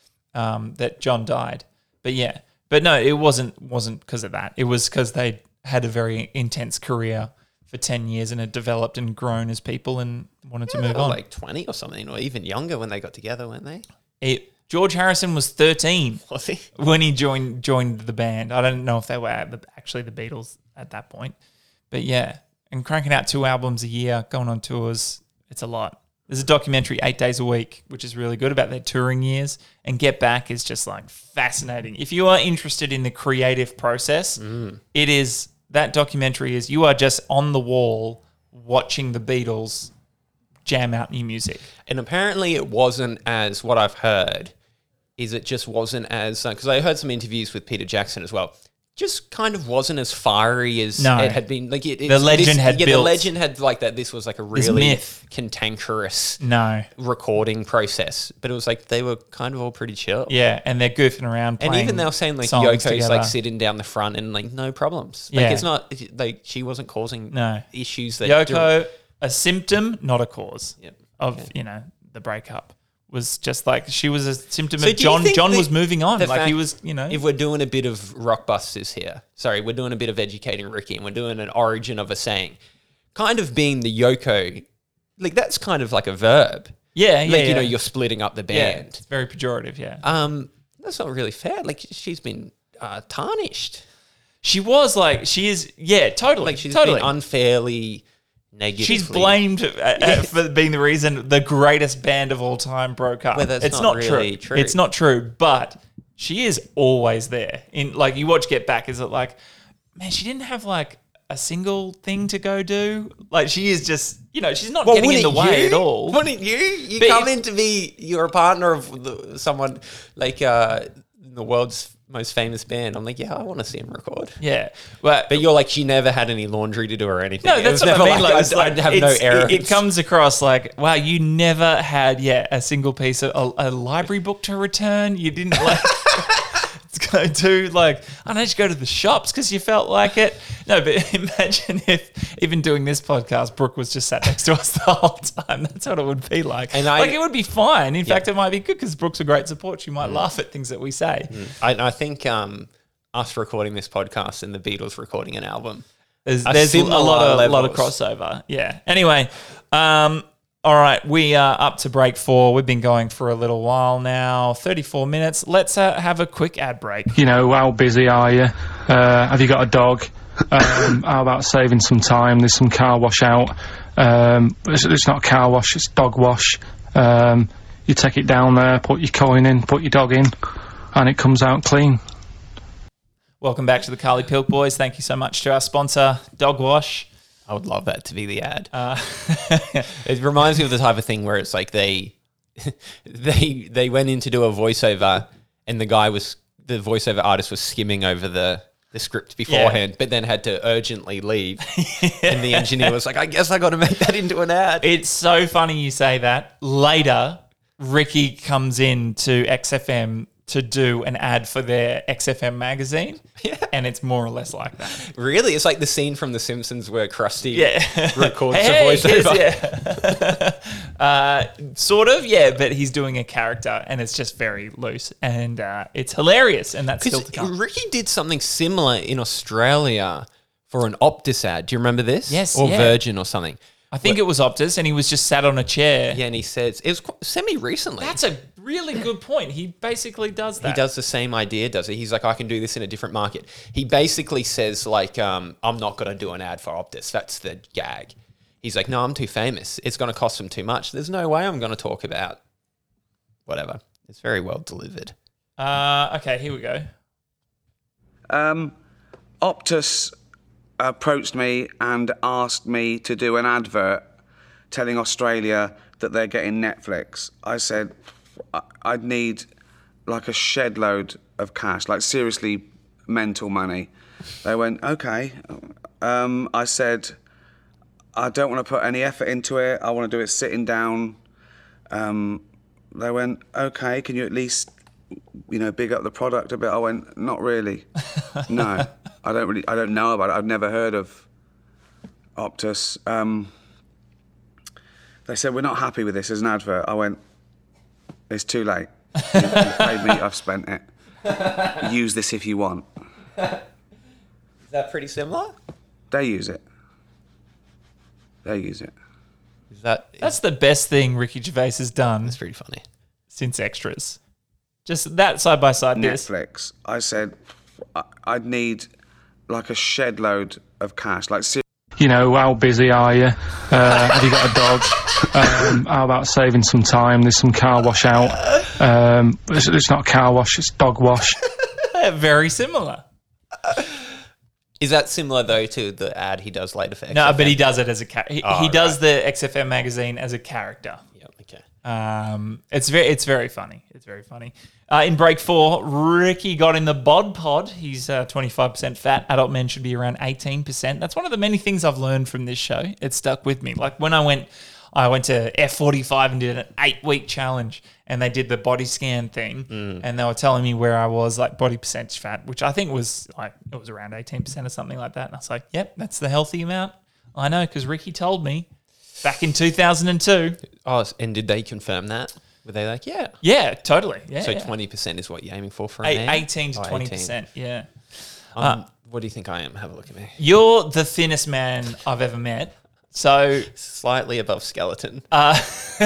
um, that John died. But yeah, but no, it wasn't wasn't because of that. It was because they had a very intense career for ten years and had developed and grown as people and wanted to Yeah, move they were on. like twenty or something, or even younger when they got together, weren't they? It, George Harrison was thirteen Was he? when he joined joined the band. I don't know if they were at the, actually the Beatles at that point, but yeah, and cranking out two albums a year, going on tours, it's a lot. There's a documentary eight days a week, which is really good about their touring years, and Get Back is just like fascinating. If you are interested in the creative process, Mm. it is that documentary is you are just on the wall watching the Beatles jam out new music. And apparently it wasn't as, what I've heard, is it just wasn't as, because I heard some interviews with Peter Jackson as well, just kind of wasn't as fiery as No. it had been. Like it, The it's- legend this- had yeah, built. the legend had like that this was like a This really myth. cantankerous No. recording process. But it was like they were kind of all pretty chill. Yeah, and they're goofing around And playing even they were saying like songs Yoko's together. like sitting down the front and like no problems. Like Yeah. it's not like she wasn't causing No. issues that Yoko, a symptom, not a cause Yep. of, you know, the breakup. Was just like she was a symptom So of do you John. think John the- was moving on. the Like he fact- was, you know. If we're doing a bit of Rockbusters here, sorry, we're doing a bit of educating Ricky and we're doing an origin of a saying, kind of being the Yoko, like that's kind of like a verb. yeah, yeah, Like, yeah. you know, you're splitting up the yeah, band. it's very pejorative, yeah. Um, that's not really fair. Like she's been uh, tarnished. She was like, she is, yeah, totally. Like she's totally. been unfairly negative. She's blamed uh, uh, for being the reason the greatest band of all time broke up. Well, that's it's not not, really true. true. It's not true, but she is always there. In like you watch Get Back, is it like, man, she didn't have like a single thing to go do. Like she is just, you know, she's not getting in the wouldn't way you? at all. Wouldn't you? You But come if- in to be, you're a partner of the, someone like uh, the world's most famous band. I'm like, yeah, I want to see him record. Yeah, but But you're like, she never had any laundry to do or anything. no, It that's was what I never mean. Like, I'd, it's like I'd have no it's- errors. It, it comes across like, wow, you never had yeah a single piece of a, a library book to return. You didn't like go to like I don't know, just go to the shops because you felt like it. No, but imagine if even doing this podcast, Brooke was just sat next to us the whole time. That's what it would be like. And I- like it would be fine. In fact, it might be good because Brooke's a great support. She might laugh at things that we say. I, I think um, us recording this podcast and the Beatles recording an album. There's, Are there's a similar lot of lot of levels. crossover. Yeah. Anyway, um, all right, we are up to break four. We've been going for a little while now, thirty-four minutes. Let's uh, have a quick ad break. You know, how busy are you? Uh, have you got a dog? Um, how about saving some time? There's some car wash out Um, it's, it's not a car wash, it's dog wash. Um, you take it down there, put your coin in, put your dog in, and it comes out clean. Welcome back to the Carly Pilk Boys. Thank you so much to our sponsor, Dog Wash. I would love that to be the ad. Uh, It reminds me of the type of thing where it's like they they they went in to do a voiceover and the guy was the voiceover artist was skimming over the, the script beforehand, but then had to urgently leave. And the engineer was like, I guess I got to make that into an ad. It's so funny you say that. Later, Ricky comes in to X F M to do an ad for their X F M magazine. Yeah. And it's more or less like that. Really? It's like the scene from The Simpsons where Krusty Yeah. records Hey, a voiceover. yes, yeah. uh, sort of, yeah, but he's doing a character and it's just very loose and uh, it's hilarious and that's still to come. Ricky did something similar in Australia for an Optus ad. Do you remember this? Yes, Or yeah. Virgin or something. I think it was Optus and he was just sat on a chair. Yeah, and he says, it was qu- semi-recently. That's a really good point. He basically does that. He does the same idea, does he? He's like, I can do this in a different market. He basically says, like, um, I'm not going to do an ad for Optus. That's the gag. He's like, no, I'm too famous. It's going to cost them too much. There's no way I'm going to talk about whatever. It's very well delivered. Uh, okay, here we go. Um, Optus approached me and asked me to do an advert telling Australia that they're getting Netflix. I said I- I'd need like a shed load of cash, like seriously mental money. They went, okay. Um, I said, I don't want to put any effort into it. I want to do it sitting down. Um, they went, okay, can you at least, you know, big up the product a bit? I went, not really. No, I don't really, I don't know about it. I've never heard of Optus. Um, they said, we're not happy with this as an advert. I went, it's too late. You, you paid me, I've spent it. Use this if you want. Is that pretty similar? They use it. They use it. Is that That's the best thing Ricky Gervais has done that's pretty funny. since Extras. Just that side by side. This. Netflix. I said I- I'd need like a shed load of cash. Like ser- You know, how busy are you? Uh, have you got a dog? Um, how about saving some time? There's some car wash out. Um, it's, it's not a car wash, it's dog wash. They're very similar. Is that similar though to the ad he does later for X F M? No, but he does it as a character. He, Oh, he does right. the X F M magazine as a character. Yeah, okay. Um, it's very, it's very funny. It's very funny. Uh, in break four, Ricky got in the bod pod. He's uh, twenty-five percent fat. Adult men should be around eighteen percent. That's one of the many things I've learned from this show. It stuck with me. Like when I went, I went to F forty-five and did an eight-week challenge, and they did the body scan thing, and they were telling me where I was, like body percentage fat, which I think was like it was around eighteen percent or something like that. And I was like, "Yep, that's the healthy amount." I know because Ricky told me back in two thousand two. Oh, and did they confirm that? Were they like, yeah? Yeah, totally. Yeah, So yeah. twenty percent is what you're aiming for for a Eight- man? eighteen to Oh, twenty eighteen. percent. Yeah. Um, what do you think I am? Have a look at me. You're the thinnest man I've ever met. So, Slightly above skeleton. uh,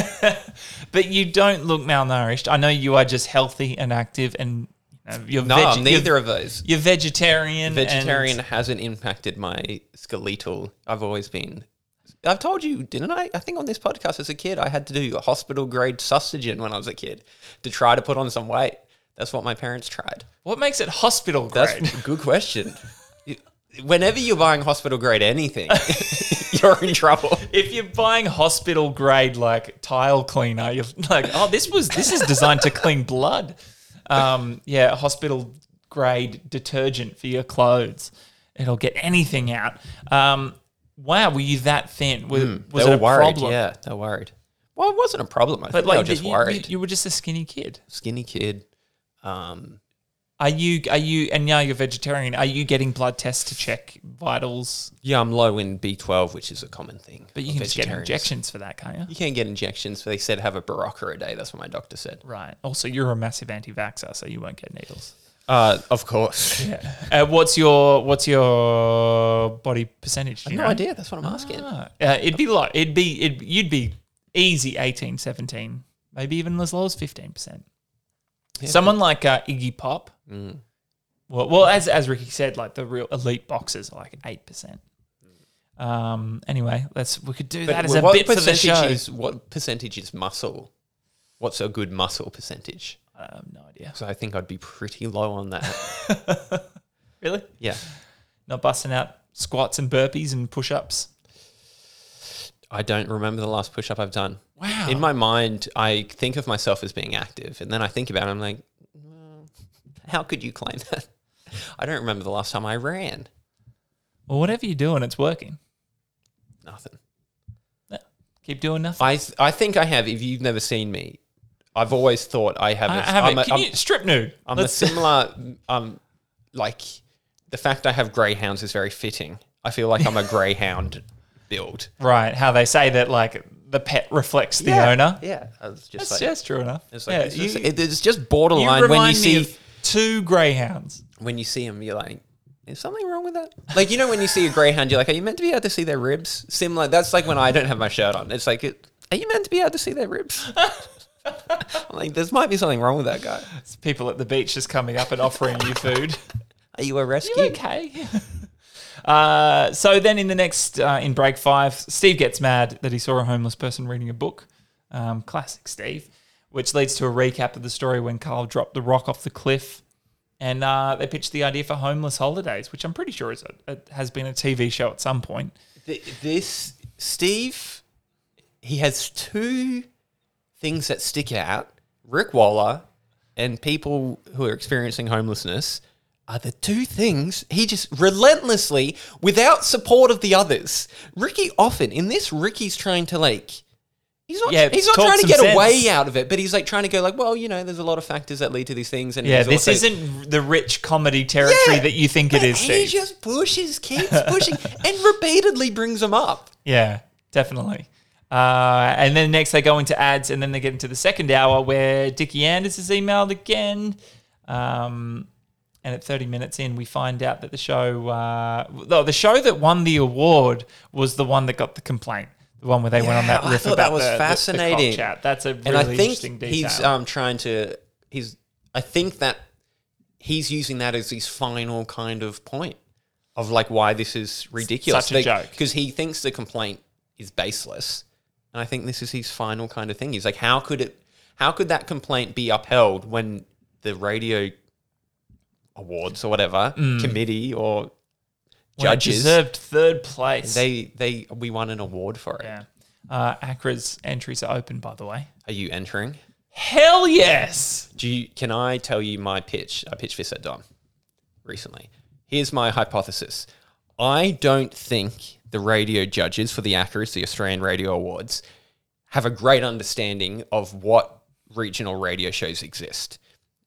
but you don't look malnourished. I know you are just healthy and active, and you know, you're no, veg- I'm neither you're, of those. You're vegetarian. Vegetarian and- hasn't impacted my skeletal. I've always been. I've told you, didn't I? I think on this podcast as a kid, I had to do hospital grade sausagen when I was a kid to try to put on some weight. That's what my parents tried. What makes it hospital That's grade? a good question. Whenever you're buying hospital grade anything, you're in trouble. If you're buying hospital grade like tile cleaner, you're like, oh, this was this is designed to clean blood. Um, yeah, hospital grade detergent for your clothes. It'll get anything out. Um, wow, were you that thin? Was, was Hmm. They it were a worried. problem? Yeah, they were worried. Well, it wasn't a problem. I But think like, they were just you, worried. You, you were just a skinny kid. Skinny kid. Um, Are you? Are you? And now you're vegetarian. Are you getting blood tests to check vitals? yeah, I'm low in B twelve, which is a common thing. But you of can just get vegetarians. injections for that, can't you? You can get injections, but they said have a Berocca a day. That's what my doctor said. Right. Also, you're a massive anti-vaxxer, so you won't get needles. Uh, of course. Yeah. Uh, what's your What's your body percentage? Do I you have no know? idea. That's what I'm asking. Ah. Uh, it'd be like it'd be it'd, you'd be easy eighteen, seventeen, maybe even as low as fifteen percent. Someone like uh, Iggy Pop. Mm. Well, well, as as Ricky said, like the real elite boxers are like eight percent. Um, anyway, let's we could do But that as a what bit for the show. percentage is what percentage is muscle? What's a good muscle percentage? I have no idea. So I think I'd be pretty low on that. Really? Yeah. Not busting out squats and burpees and push-ups. I don't remember the last push-up I've done. Wow. In my mind, I think of myself as being active, and then I think about it, I'm like, well, how could you claim that? I don't remember the last time I ran. Well, whatever you're doing, it's working. Nothing. Yeah. Keep doing nothing. I I think I have. If you've never seen me, I've always thought I have. I a, have I'm it. a, Can I'm, you strip nude? I'm a Let's- similar. Um, like the fact I have greyhounds is very fitting. I feel like I'm a greyhound build. Right. How they say that, like, the pet reflects the owner. Yeah, I was just That's, like, that's true enough. it's like yeah, it's, you, just, it- it's just you borderline when you remind me see of two greyhounds. when you see them. You're like, is something wrong with that? Like, you know, when you see a greyhound, you're like, are you meant to be able to see their ribs? Similar. That's like when I don't have my shirt on. It's like, it, are you meant to be able to see their ribs? I'm like, there might be something wrong with that guy. It's people at the beach just coming up and offering you food. Are you a rescue? You okay? uh, so then in the next, uh, in break five, Steve gets mad that he saw a homeless person reading a book. Um, classic Steve. Which leads to a recap of the story when Carl dropped the rock off the cliff. And uh, they pitched the idea for Homeless Holidays, which I'm pretty sure is a, it has been a T V show at some point. Th- This Steve, he has two things that stick out. Rick Waller and people who are experiencing homelessness are the two things he just relentlessly, without support of the others. Ricky often, in this, Ricky's trying to like, he's not, Yeah, he's not talk trying to some get sense. a way out of it, but he's like trying to go like, well, you know, there's a lot of factors that lead to these things. And Yeah, he's this also- isn't the rich comedy territory Yeah, that you think it but is, He Steve. just pushes, keeps pushing, and repeatedly brings them up. Yeah, definitely. Uh, and then next they go into ads, and then they get into the second hour where Dickie Anders is emailed again. Um, and at thirty minutes in, we find out that the show, uh, no, the show that won the award was the one that got the complaint. The one where they went on that Yeah, I riff thought about that was the, the- the cock fascinating. chat. That's a really And I think interesting detail. he's um, trying to. He's. I think that he's using that as his final kind of point of like why this is ridiculous. Such a joke. Because he thinks the complaint is baseless, and I think this is his final kind of thing. He's like, how could it? How could that complaint be upheld when the radio awards or whatever committee or When it judges deserved third place. they they we won an award for it? yeah. Uh, Acra's entries are open, by the way. Are you entering? Hell yes! Do you, can I tell you my pitch? I pitched this at Dom recently. Here's my hypothesis. I don't think the radio judges for the A C R As, the Australian Radio Awards, have a great understanding of what regional radio shows exist.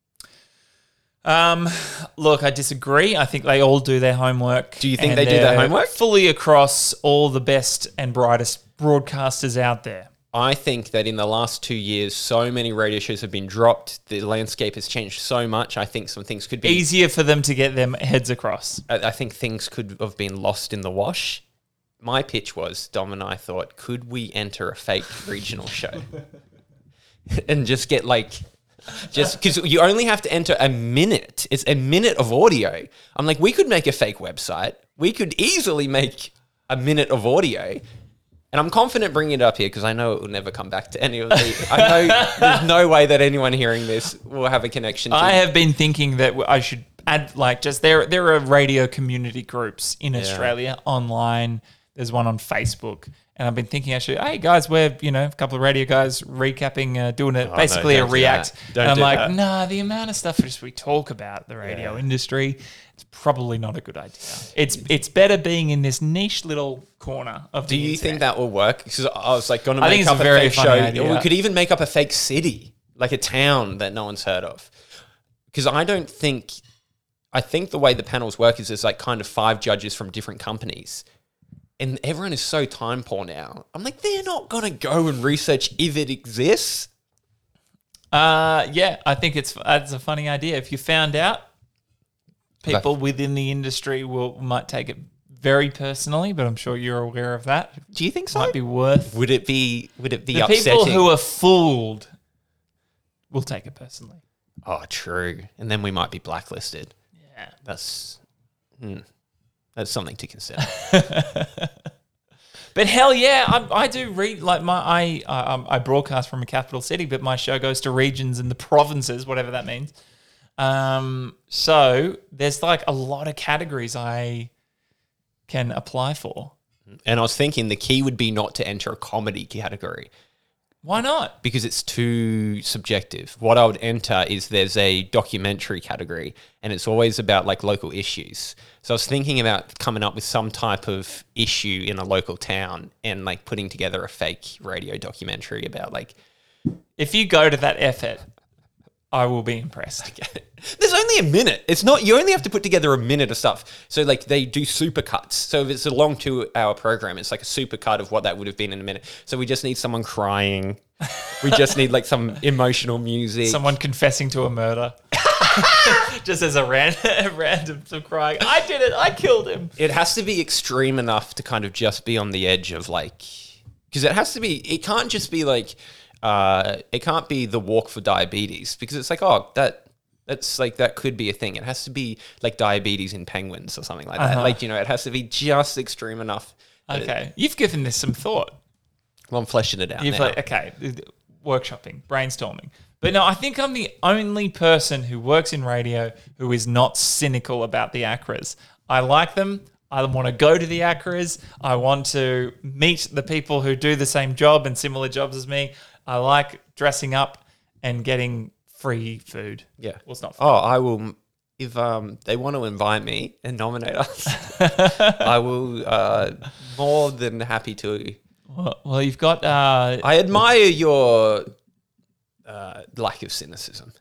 Um, look, I disagree. I think they all do their homework. Do you think and they do their they're homework? fully across all the best and brightest broadcasters out there? I think that in the last two years, so many radio shows have been dropped. The landscape has changed so much. I think some things could be Easier for them to get them heads across. I, I think things could have been lost in the wash. My pitch was, Dom and I thought, could we enter a fake regional show? And just get like, just because you only have to enter a minute. It's a minute of audio. I'm like, we could make a fake website. We could easily make a minute of audio. And I'm confident bringing it up here because I know it will never come back to any of the. I know there's no way that anyone hearing this will have a connection to I have been thinking that I should add, like, just there. There are radio community groups in Australia online. There's one on Facebook, and I've been thinking actually, hey guys, we're you know a couple of radio guys recapping, uh, doing it no, basically a don't do react. that. Don't and I'm do like, that. nah, the amount of stuff just we talk about the radio industry, it's probably not a good idea. It's it's better being in this niche little corner of. Do the you internet. think that will work? Because I was like going to I make think it's up a a, very fake funny show. idea. Or we could even make up a fake city, like a town that no one's heard of. Because I don't think, I think the way the panels work is there's like kind of five judges from different companies. And everyone is so time poor now. I'm like, they're not going to go and research if it exists. Uh, yeah, I think it's that's a funny idea. If you found out, people within the industry will might take it very personally, but I'm sure you're aware of that. Do you think so? Might be worth Would it be, would it be the upsetting? people who are fooled will take it personally. Oh, true. And then we might be blacklisted. Yeah. That's, hmm, that's something to consider. But hell yeah, I, I do read like my I uh, I broadcast from a capital city, but my show goes to regions and the provinces, whatever that means. Um, so there's like a lot of categories I can apply for. And I was thinking the key would be not to enter a comedy category Why not? because it's too subjective. What I would enter is there's a documentary category and it's always about like local issues. So I was thinking about coming up with some type of issue in a local town and like putting together a fake radio documentary about like, If you go to that effort, I will be impressed. there's only a minute. It's not, you only have to put together a minute of stuff. So like they do super cuts. So if it's a long two hour program, it's like a super cut of what that would have been in a minute. So we just need someone crying. We just need like some emotional music. Someone confessing to a murder. Just as a random, random some crying. I did it. I killed him. It has to be extreme enough to kind of just be on the edge of like, because it has to be, it can't just be like, uh, it can't be the walk for diabetes because it's like, oh, that, that's like, that could be a thing. It has to be like diabetes in penguins or something like that. Uh-huh. Like, you know, it has to be just extreme enough. that Okay. It, You've given this some thought. well, I'm fleshing it out You've now. like, okay, workshopping, brainstorming. But no, I think I'm the only person who works in radio who is not cynical about the A C R As. I like them. I want to go to the A C R As. I want to meet the people who do the same job and similar jobs as me. I like dressing up and getting free food. Yeah. Well, it's not free. Oh, I will. If um, they want to invite me and nominate us, I will uh, more than happy to. Well, well, you've got... Uh, I admire your uh, lack of cynicism.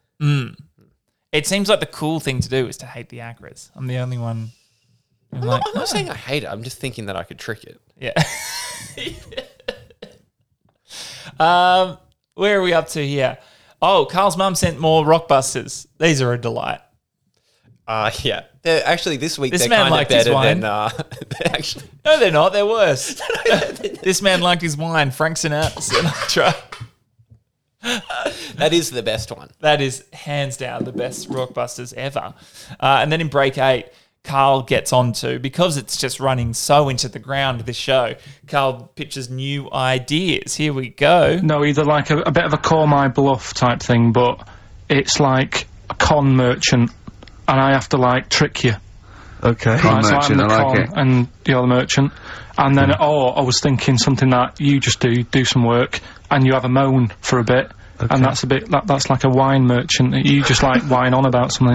it seems like the cool thing to do is to hate the A C R As. I'm the only one... who's I'm like, not, I'm not saying I hate it. I'm just thinking that I could trick it. yeah. um, where are we up to here? Oh, Carl's mum sent more Rockbusters. These are a delight. Uh, yeah. They're, actually, this week This they're man kind of liked his better wine. than. Uh, they're actually, No, they're not. They're worse. This man liked his wine. Frank Sinatra. that is the best one. That is hands down the best Rockbusters ever. Uh, and then in break eight, Carl gets onto, because it's just running so into the ground, this show, Carl pitches new ideas. Here we go. No, either like a, a bit of a call my bluff type thing, but it's like a con merchant, and I have to like trick you. Okay. Right, so I'm merchant, the I like con, it. and you're the merchant. And then, oh, I was thinking something that you just do, do some work, and you have a moan for a bit, and that's a bit, that, that's like a wine merchant. You just like whine on about something.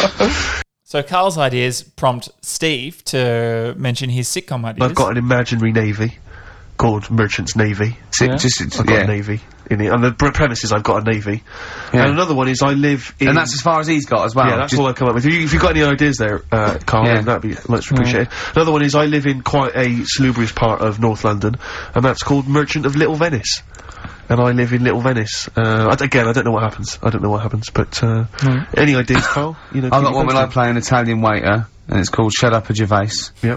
So Carl's ideas prompt Steve to mention his sitcom ideas. I've got an imaginary navy called Merchant's Navy. So Yeah. just, I've got Yeah. a navy in it. And the pre- premise is I've got a navy. Yeah. And another one is I live in... And that's as far as he's got as well. yeah, that's Just- all I come up with. If, you, if you've got any ideas there, uh, Carl, Yeah. then that'd be much appreciated. Another one is I live in quite a salubrious part of North London, and that's called Merchant of Little Venice. And I live in Little Venice. Uh, I, again, I don't know what happens. I don't know what happens, but uh, any ideas, Carl? You know, I've keep got me one where I posted. play an Italian waiter, and it's called Shut Up a Gervais. Yep.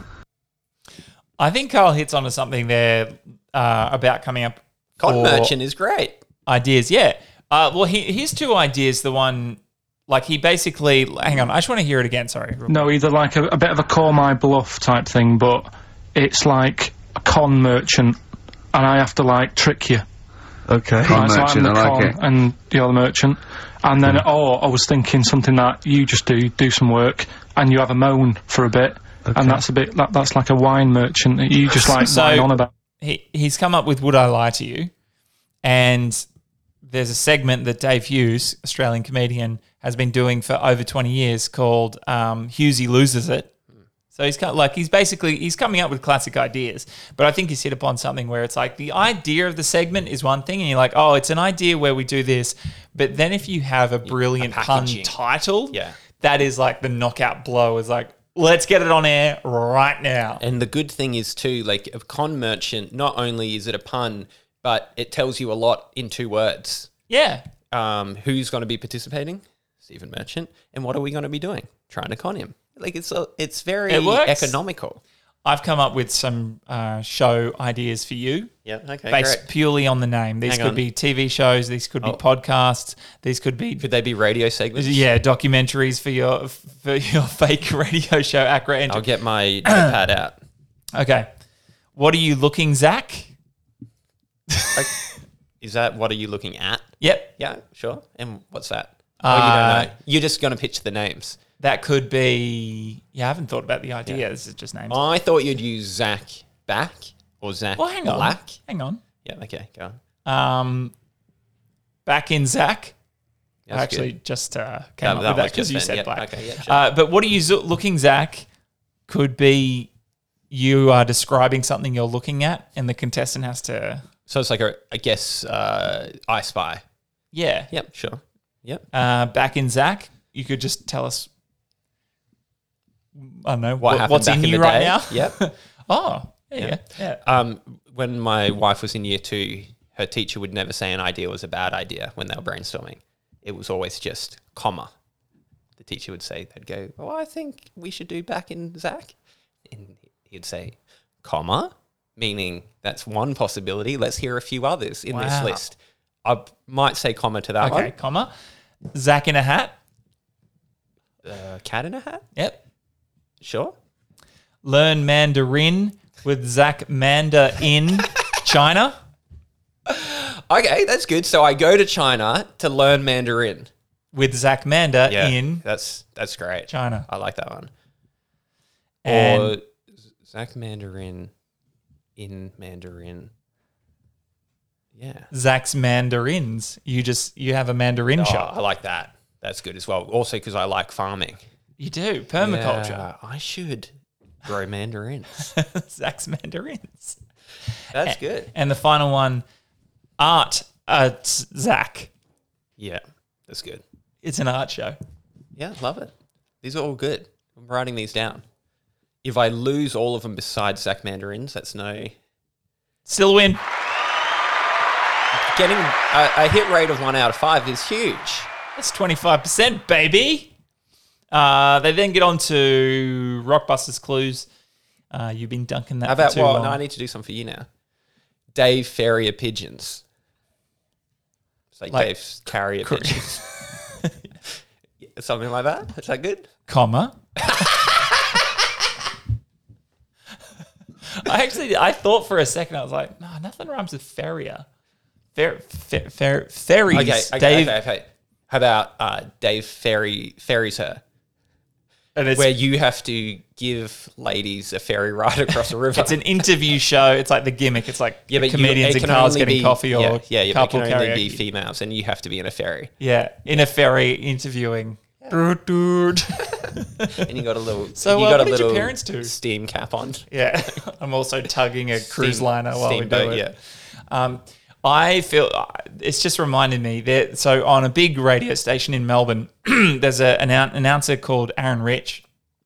I think Carl hits onto something there uh, about coming up Con for merchant is great. ideas. Yeah. Uh, well, he, his two ideas, the one, like he basically, hang on, I just want to hear it again, sorry. No, either like a, a bit of a call my bluff type thing, but it's like a con merchant, and I have to like trick you. Okay. Con Right, so merchant, I'm the I like con, it. and you're the merchant. And then, oh, I was thinking something that you just do, do some work, and you have a moan for a bit, and that's a bit, that, that's like a wine merchant. You just like So- whine on about. He, he's come up with Would I Lie to You? And there's a segment that Dave Hughes, Australian comedian, has been doing for over twenty years called um, Hughesy Loses It. So he's kind of like, he's basically, he's coming up with classic ideas, but I think he's hit upon something where it's like the idea of the segment is one thing and you're like, oh, it's an idea where we do this. But then if you have a brilliant pun packaging. title, Yeah. that is like the knockout blow is like, let's get it on air right now. And the good thing is too, like a con merchant, not only is it a pun, but it tells you a lot in two words. Yeah. Um, who's going to be participating? Stephen Merchant. And what are we going to be doing? Trying to con him. Like it's a, it's very It works. economical. I've come up with some uh, show ideas for you. Yeah. Okay. Based Great. purely on the name. These Hang could on. be T V shows. These could be Oh. podcasts. These could be Could they be radio segments? yeah documentaries for your for your fake radio show. Accra. I'll get my notepad out. Okay. What are you looking, Zach? Like, is that what are you looking at? Yep. Yeah, sure. And what's that? Oh, you Uh, don't know. You're just going to pitch the names. That could be. Yeah, I haven't thought about the idea. This is just names. I thought you'd use Zach back or Zach well, hang on. Black. Hang on. Yeah, okay, go on. Um, back in Zach. That's I actually good. just uh, came That- up that with that was because just you then. said Yep, black. okay, yeah, sure. uh, but what are you zo- looking, Zach? Could be you are describing something you're looking at, and the contestant has to. So it's like a, I guess, uh, I Spy. Yeah. Yep, sure. Yep. Uh, back in Zach, you could just tell us. I don't know What what- happened what's back in in you the right day? now. Yep. Oh, yeah, yeah. Um, when my wife was in year two, her teacher would never say an idea was a bad idea when they were brainstorming. It was always just comma. The teacher would say, they'd go, "Oh, I think we should do back in Zach," and he'd say, "Comma," meaning that's one possibility. Let's hear a few others in this Wow. list. I might say comma to that Okay, one. comma. Zach in a hat. Uh, cat in a hat. Yep. Sure. Learn Mandarin with Zach Manda in China. Okay, that's good. So I go to China to learn Mandarin. With Zach Manda Yeah, in that's that's great. China. I like that one. And or Zach Mandarin in Mandarin. Yeah. Zach's Mandarins. You just you have a Mandarin Oh, shop. I like that. That's good as well. Also because I like farming. You do permaculture. Yeah, I should grow mandarins. Zach's Mandarins. That's good. And the final one, art at Zach. Yeah, that's good. It's an art show. Yeah, love it. These are all good. I'm writing these down. If I lose all of them besides Zach Mandarins, that's no... Still win. Getting a, a hit rate of one out of five is huge. That's twenty-five percent, baby. Uh, they then get on to Rockbusters clues. Uh, you've been dunking that How about, for too well, long. no, I need to do something for you now. Dave Farrier Pigeons. It's like, Like- Dave's Carrier Pigeons. Something like that? Is that good? Comma. I actually, I thought for a second, I was like, no, nothing rhymes with Ferrier. Fer, fer, fer, ferries. Okay, okay, Dave, okay, okay. How about uh, Dave Ferry ferries her? And it's, Where you have to give ladies a ferry ride across a river. it's an interview show. It's like the gimmick. It's like yeah, but you- comedians it in can cars only getting be- coffee or yeah, yeah, yeah, but it couple can only karaoke. be females, and you have to be in a ferry. Yeah, in a ferry interviewing. Dude, dude. And you got a little. So, you uh, got what a did your little parents do? Steam cap on. Yeah, I'm also tugging a cruise Steam- liner while we do steamboat, it. yeah. Um, I feel it's just reminded me that so on a big radio station in Melbourne, there's a, an annou- announcer called Aaron Rich,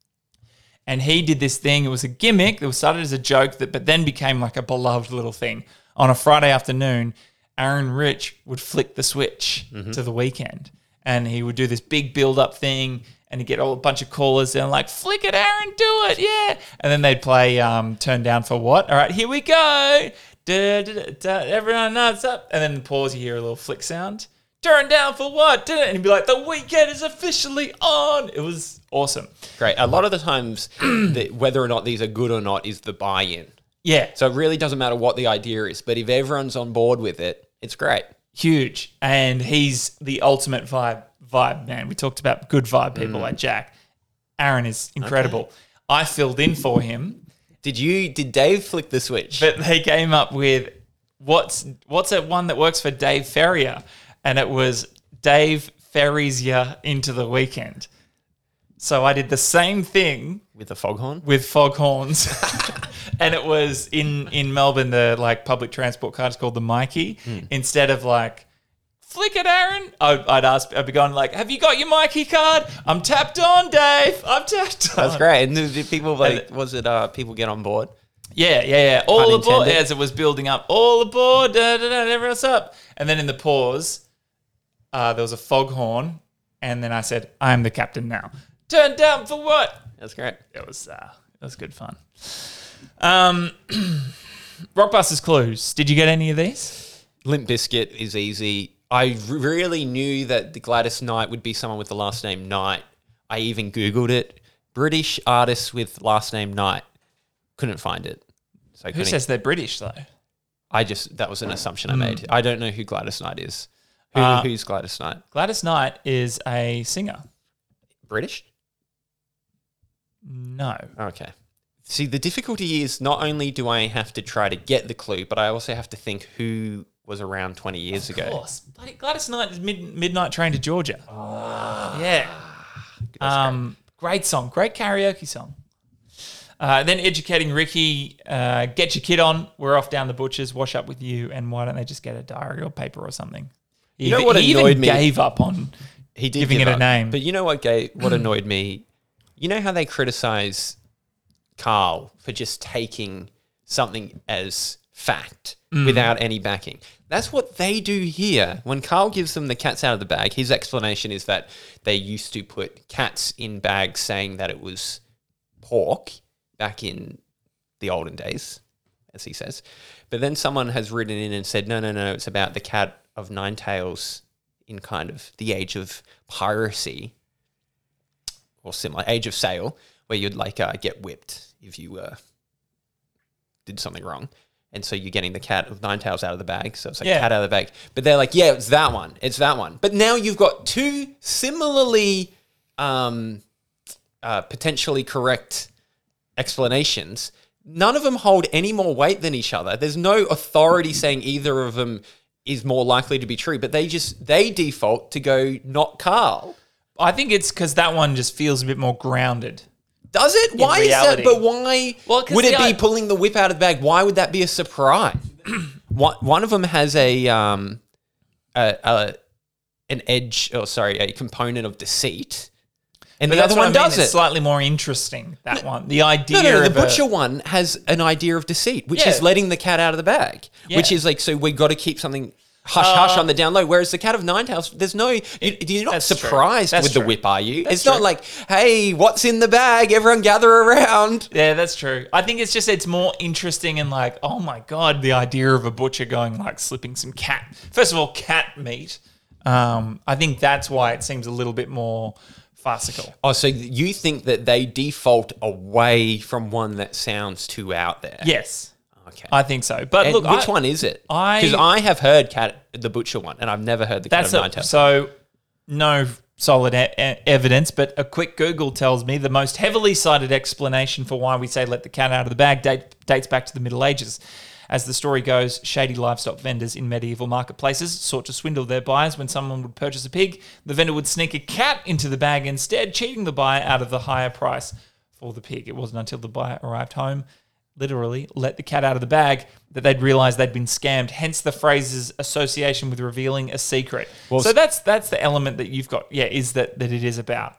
and he did this thing. It was a gimmick that was started as a joke that, but then became like a beloved little thing. On a Friday afternoon, Aaron Rich would flick the switch to the weekend, and he would do this big build-up thing. And he'd get all a bunch of callers and like, flick it, Aaron, do it, yeah. And then they'd play um, Turn Down for What? All right, here we go. Da, da, da, da, everyone nuts up. And then pause, you hear a little flick sound. Turn down for what? And he'd be like, the weekend is officially on. It was awesome. Great. A lot of the times, the, whether or not these are good or not is the buy-in. Yeah, So it really doesn't matter what the idea is, but if everyone's on board with it, it's great. huge. And he's the ultimate vibe vibe man. We talked about good vibe people like Jack. Aaron is incredible. I filled in for him. Did you? Did Dave flick the switch? But they came up with what's what's that one that works for Dave Ferrier, and it was Dave ferries ya into the weekend. So I did the same thing With the foghorn? with foghorns, and it was in in Melbourne. The like public transport card is called the Mikey. Instead of like flick it, Aaron, I'd, I'd ask. I'd be going like, "Have you got your Mikey card? I'm tapped on, Dave. I'm tapped on." That's great. And did did people like, And- was it uh, people get on board? Yeah, yeah, yeah. All Pun aboard intended. as it was building up. All aboard, da, da, da, everyone's up. And then in the pause, uh, there was a foghorn, and then I said, "I'm the captain now." Turn down for what? That's great. It was uh, it was good fun. Um, Rockbusters clues. Did you get any of these? Limp Bizkit is easy. I r- really knew that the Gladys Knight would be someone with the last name Knight. I even Googled it. British artists with last name Knight. Couldn't find it. So Who couldn't- says they're British though? I just that was an assumption I made. I don't know who Gladys Knight is. Who, Uh, who's Gladys Knight? Gladys Knight is a singer. British? No. Okay. See, the difficulty is not only do I have to try to get the clue, but I also have to think who was around twenty years Of ago. course. Bloody Gladys Knight is mid- Midnight Train to Georgia. Yeah. Um, great song. Great karaoke song. Uh, then educating Ricky, uh, get your kid on. We're off down the butchers. Wash up with you. And why don't they just get a diary or paper or something? He, You know what he annoyed even me? gave up on He did giving give it a up. name. But you know what gave, what annoyed me? You know how they criticize Carl for just taking something as fact Mm. without any backing. That's what they do here. When Carl gives them the cats out of the bag, his explanation is that they used to put cats in bags saying that it was pork back in the olden days, as he says. But then someone has written in and said, no, no, no, it's about the cat of nine tails in kind of the age of piracy or similar, age of sail, where you'd like uh, get whipped if you uh, did something wrong. And so you're getting the cat of nine tails out of the bag. So it's like Yeah. cat out of the bag. But they're like, yeah, it's that one. It's that one. But now you've got two similarly um, uh, potentially correct explanations. None of them hold any more weight than each other. There's no authority saying either of them is more likely to be true. But they just, they default to go, not Carl. I think it's because that one just feels a bit more grounded. Does it? Why is reality. that? But why Well, 'cause would it the be i- pulling the whip out of the bag? Why would that be a surprise? one, one of them has a um a, a an edge, or sorry, a component of deceit, and But the that's other what one I mean. does It's it. slightly more interesting, that one. The idea No, no, of the a- butcher one has an idea of deceit, which Yeah. is letting the cat out of the bag, which Yeah. is like, so we got to keep something hush hush on the down low. Whereas the cat of nine tails, there's no, you, you're not That's true. surprised That's with true. the whip, are you? That's it's not true. like, hey, what's in the bag? Everyone gather around. Yeah, that's true. I think it's just, it's more interesting and like, oh my God, the idea of a butcher going like slipping some cat. First of all, cat meat. Um, I think that's why it seems a little bit more farcical. Oh, so you think that they default away from one that sounds too out there? Yes, Okay. I think so. But And look, which I- one is it? I- Because I have heard cat the butcher one, and I've never heard the cat That's of a, nine tails. so no solid e- e- evidence, but a quick Google tells me the most heavily cited explanation for why we say let the cat out of the bag date, dates back to the Middle Ages. As the story goes, shady livestock vendors in medieval marketplaces sought to swindle their buyers. When someone would purchase a pig, the vendor would sneak a cat into the bag instead, cheating the buyer out of the higher price for the pig. It wasn't until the buyer arrived home, literally let the cat out of the bag, that they'd realised they'd been scammed. Hence the phrase's association with revealing a secret. Well, so that's that's the element that you've got. Yeah, is that that it is about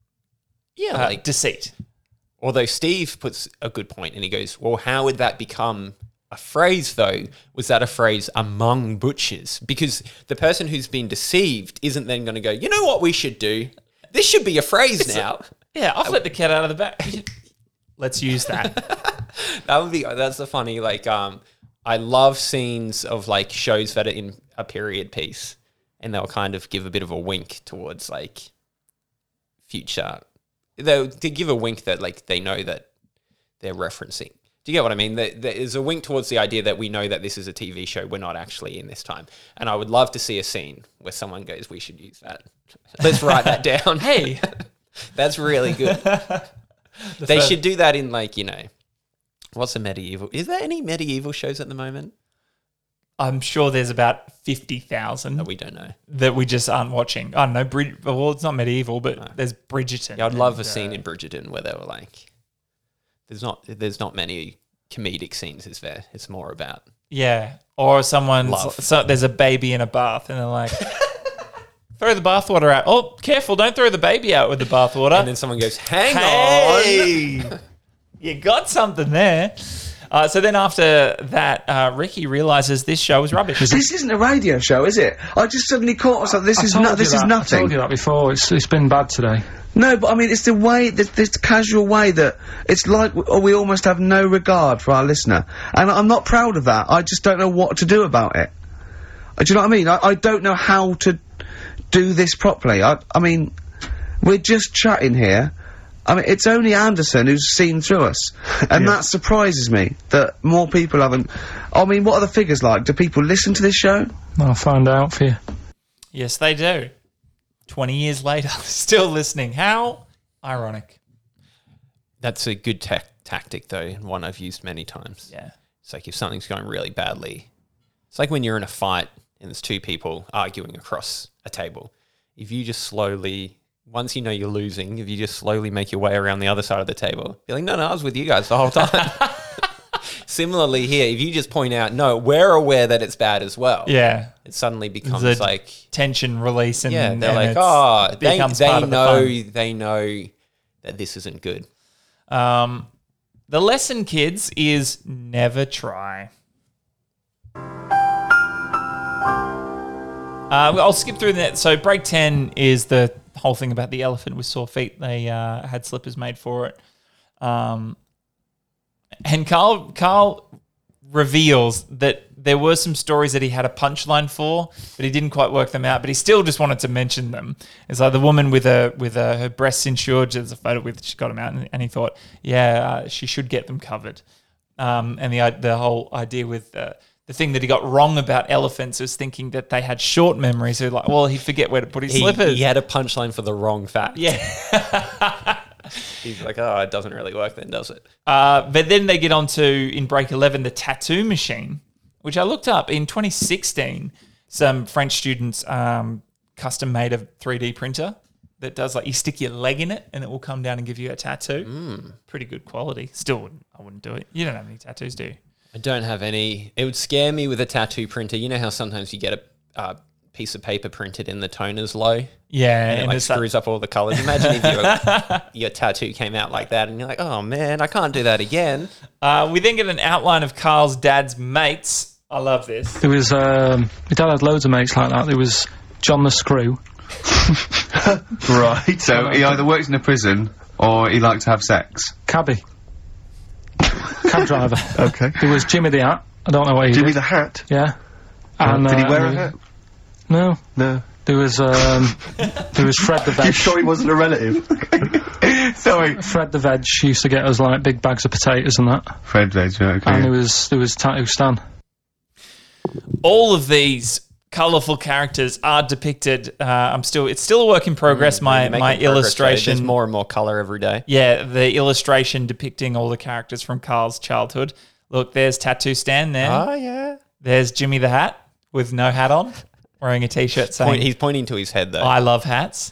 yeah, uh, like, deceit. although Steve puts a good point, and he goes, well, how would that become a phrase, though? Was that a phrase among butchers? Because the person who's been deceived isn't then going to go, you know what we should do? This should be a phrase now. Yeah, I've let the cat out of the bag. Let's use that. That would be, that's the funny, like, um, I love scenes of like shows that are in a period piece, and they'll kind of give a bit of a wink towards like future. They'll they give a wink that like they know that they're referencing. Do you get what I mean? There, there is a wink towards the idea that we know that this is a T V show. We're not actually in this time. And I would love to see a scene where someone goes, we should use that. Let's write that down. Hey, That's really good. They first- should do that in like, you know, what's a medieval? Is there any medieval shows at the moment? I'm sure there's about fifty thousand That we don't know. that we just aren't watching. I don't know. Brid- well, it's not medieval, but there's Bridgerton. Yeah, I'd love a and, scene uh, in Bridgerton where they were like, there's not there's not many comedic scenes, is there? It's more about Yeah, or someone. Love. So there's a baby in a bath, and they're like, throw the bathwater out. Oh, careful! Don't throw the baby out with the bathwater. and then someone goes, hang on. Hey, you got something there. Uh, so then after that, uh, Ricky realizes this show is rubbish. This isn't a radio show, is it? I just suddenly caught myself. This I is told no, you this that. is I nothing. told you that before. It's it's been bad today. No, but I mean, it's the way, this, this casual way that it's like we, or we almost have no regard for our listener, and I'm not proud of that. I just don't know what to do about it. Uh, Do you know what I mean? I, I don't know how to do this properly. I, I mean, we're just chatting here, I mean, it's only Anderson who's seen through us. And Yeah. that surprises me, that more people haven't... I mean, what are the figures like? Do people listen to this show? I'll find out for you. Yes, they do. twenty years later, still listening. How ironic. That's a good ta- tactic, though, and one I've used many times. Yeah. It's like if something's going really badly, it's like when you're in a fight and there's two people arguing across a table. If you just slowly, once you know you're losing, if you just slowly make your way around the other side of the table, you're like, no, no, I was with you guys the whole time. Similarly here, if you just point out, no, we're aware that it's bad as well. Yeah. It suddenly becomes There's a like, tension release and yeah, they're and like, it's- oh, it they, becomes they part of the know, fun. they know that this isn't good. Um, the lesson, kids, is never try. Uh, I'll skip through that. So break ten is the whole thing about the elephant with sore feet. They uh, had slippers made for it. Um, and Carl Carl reveals that there were some stories that he had a punchline for, but he didn't quite work them out. But he still just wanted to mention them. It's like the woman with a with a, her breasts insured. There's a photo with she got them out, and, and he thought, yeah, uh, she should get them covered. Um, and the the whole idea with uh, the thing that he got wrong about elephants was thinking that they had short memories. So like, well, he'd forget where to put his He, slippers. he had a punchline for the wrong fact. Yeah. He's like, oh, it doesn't really work then, does it? Uh, but then they get on to, in break eleven, the tattoo machine, which I looked up in twenty sixteen. Some French students um, custom made a three D printer that does, like, you stick your leg in it and it will come down and give you a tattoo. Mm. Pretty good quality. Still, wouldn't, I wouldn't do it. You don't have any tattoos, do you? I don't have any. It would scare me with a tattoo printer. You know how sometimes you get a uh, piece of paper printed in the toner's low? Yeah. And it like it's like- screws up all the colours. Imagine if your, your tattoo came out like that and you're like, oh man, I can't do that again. Uh, we then get an outline of Carl's dad's mates. I love this. There was, um, my dad had loads of mates like that. There was John the Screw. Right, so he either works in a prison or he likes to have sex. Cabby. Cab driver. Okay. There was Jimmy the Hat. I don't know what he Jimmy did. the Hat? Yeah. And, Did he uh, wear a and- hat? No. No. There was, um, there was Fred the You Veg. sure he wasn't a relative? Sorry. Fred the Veg used to get us, like, big bags of potatoes and that. Fred Veg, okay. And there was, there was Tattoo Stan. All of these colourful characters are depicted. Uh, I'm still, it's still a work in progress. my You're making my progress, Joe. illustration, There's more and more colour every day. yeah, the illustration depicting all the characters from Carl's childhood. Look, there's Tattoo Stan there. Oh, yeah. There's Jimmy the Hat with no hat on, wearing a t-shirt saying, Point, he's pointing to his head, though. "I love hats."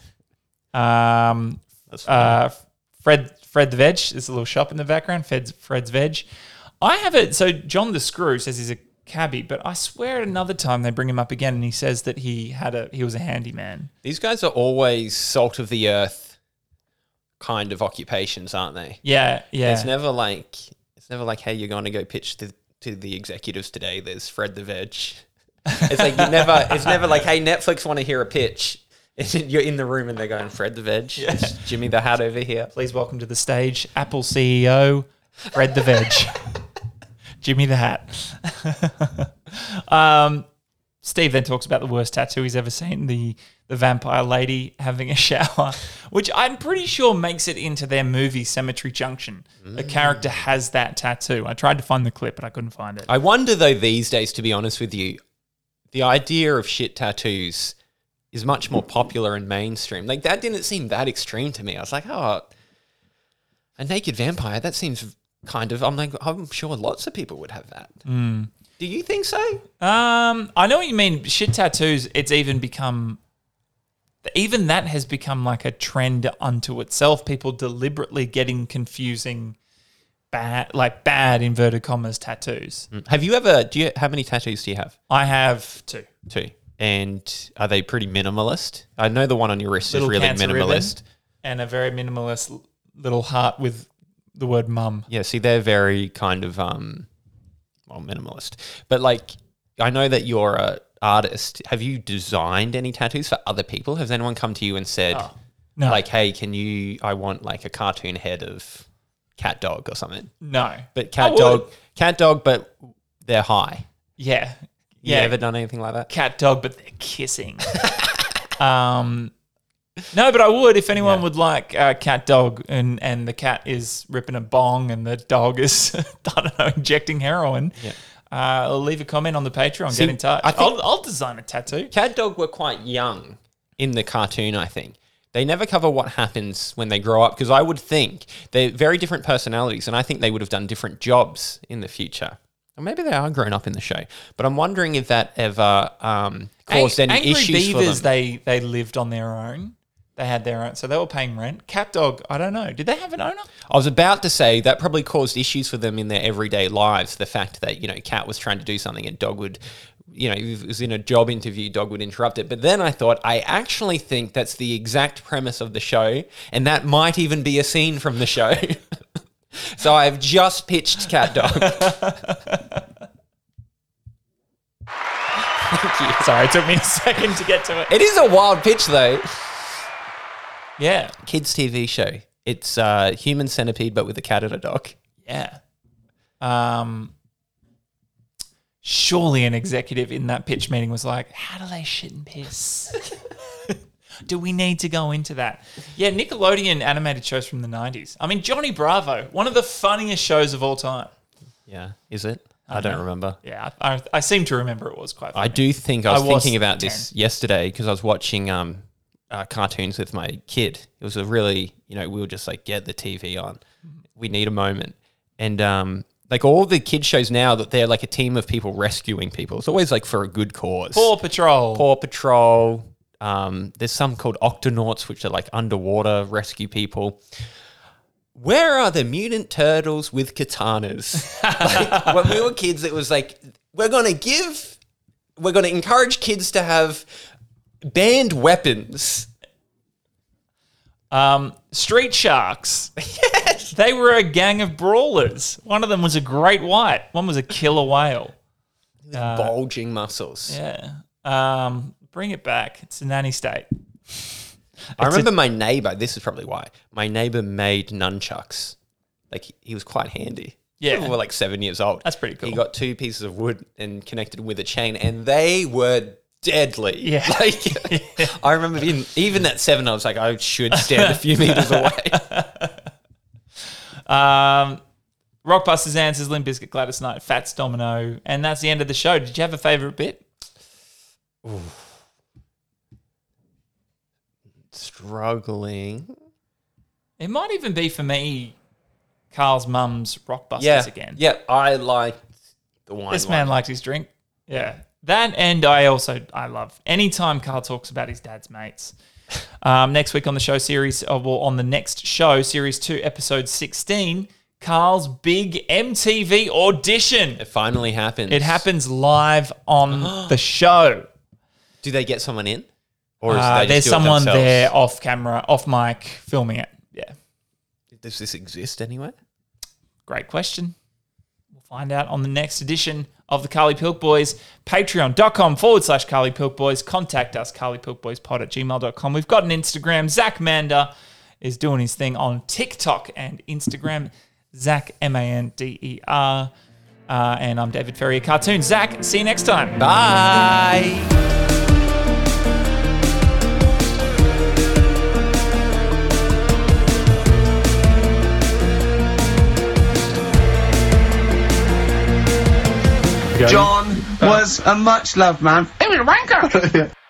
Um, That's funny. uh, Fred Fred the Veg. There's a little shop in the background. Fred's Fred's Veg. I have it. So John the Screw says he's a cabbie, but I swear at another time they bring him up again, and he says that he had a he was a handyman. These guys are always salt of the earth kind of occupations, aren't they? Yeah, yeah. It's never like it's never like, hey, you're going to go pitch to to the executives today. There's Fred the Veg. It's like you never. It's never like, hey, Netflix want to hear a pitch. You're in the room and they're going, Fred the Veg. It's Jimmy the Hat over here. Please welcome to the stage Apple C E O Fred the Veg, Jimmy the Hat. um, Steve then talks about the worst tattoo he's ever seen, the the vampire lady having a shower, which I'm pretty sure makes it into their movie Cemetery Junction. Mm. A character has that tattoo. I tried to find the clip, but I couldn't find it. I wonder though these days, to be honest with you, the idea of shit tattoos is much more popular and mainstream. Like that didn't seem that extreme to me. I was like, oh, a naked vampire. That seems kind of. I'm like, I'm sure lots of people would have that. Mm. Do you think so? Um, I know what you mean. Shit tattoos, it's even become, even that has become like a trend unto itself. People deliberately getting confusing, bad, like bad inverted commas tattoos. Have you ever? Do you? How many tattoos do you have? I have two. Two. And are they pretty minimalist? I know the one on your wrist Little is really cancer minimalist. ribbon and a very minimalist l- little heart with the word mum. Yeah, see, they're very kind of um, well, minimalist. But like, I know that you're a artist. Have you designed any tattoos for other people? Has anyone come to you and said, Oh, no. like, hey, can you? I want like a cartoon head of cat dog or something. No. But I cat would. dog, cat dog, but they're high. Yeah. You Yeah. ever done anything like that? Cat dog, but they're kissing. um, No, but I would if anyone Yeah. would like uh, cat dog and, and the cat is ripping a bong and the dog is, I don't know, injecting heroin. Yeah. Uh, I'll leave a comment on the Patreon. See, Get in touch. I think- I'll, I'll design a tattoo. Cat Dog were quite young in the cartoon, I think. They never cover what happens when they grow up because I would think they're very different personalities and I think they would have done different jobs in the future. Or maybe they are grown up in the show. But I'm wondering if that ever um, caused Ang- any Angry issues Beavers, for them. they they lived on their own. They had their own, so they were paying rent. Cat dog, I don't know. Did they have an owner? I was about to say that probably caused issues for them in their everyday lives. The fact that, you know, Cat was trying to do something and Dog would, you know, if it was in a job interview, Dog would interrupt it. But then I thought, I actually think that's the exact premise of the show, and that might even be a scene from the show. So I've just pitched Cat Dog. Thank you. Sorry, it took me a second to get to it. It is a wild pitch, though. Yeah, Kids T V show. It's uh, Human Centipede, but with a cat and a dog. yeah. Um, surely an executive in that pitch meeting was like, "How do they shit and piss? Do we need to go into that?" Yeah, Nickelodeon animated shows from the nineties. I mean, Johnny Bravo, one of the funniest shows of all time. Yeah, is it? I don't remember. Yeah, I, I, I seem to remember it was quite funny. I do think I was, I was thinking about this yesterday because I was watching um, uh, cartoons with my kid. It was a really, you know, we were just like, get the T V on. We need a moment. And um, like all the kid shows now that they're like a team of people rescuing people. It's always like for a good cause. Paw Patrol. Paw Patrol. Um, there's some called Octonauts, which are like underwater rescue people. Where are the mutant turtles with katanas? Like, when we were kids, it was like, we're going to give, we're going to encourage kids to have banned weapons. Um, Street Sharks. Yes. They were a gang of brawlers. One of them was a great white. One was a killer whale. Uh, Bulging muscles. Yeah. Um, bring it back. It's a nanny state. I remember my neighbor, this is probably why, my neighbor made nunchucks. Like, he, he was quite handy. Yeah. We were like seven years old. That's pretty cool. He got two pieces of wood and connected them with a chain, and they were deadly. Yeah. Like, I remember being, even at seven, I was like, I should stand a few meters away. Um, Rockbusters answers, Limp Bizkit, Gladys Knight, Fats Domino, and that's the end of the show. Did you have a favourite bit? Struggling. It might even be for me, Carl's mum's Rockbusters Yeah. again. Yeah, I liked the wine. This one. man liked his drink. Yeah. That, and I also, I love anytime Carl talks about his dad's mates. Um, next week on the show series, uh, well, on the next show, series two, episode sixteen, Carl's big M T V audition. It finally happened. It happens live on the show. Do they get someone in? Or is Uh, they just there's do it someone themselves? there off camera, off mic, filming it. Yeah. Does this exist anywhere? Great question. We'll find out on the next edition of the Carly Pilk Boys. Patreon.com forward slash Carly Pilk Boys. Contact us, carlypilkboyspod at gmail dot com. We've got an Instagram. Zach Mander is doing his thing on TikTok and Instagram. Zach, M A N D E R. Uh, and I'm David Ferrier, Cartoon. Zach, see you next time. Bye. John was a much loved man. He was a wanker.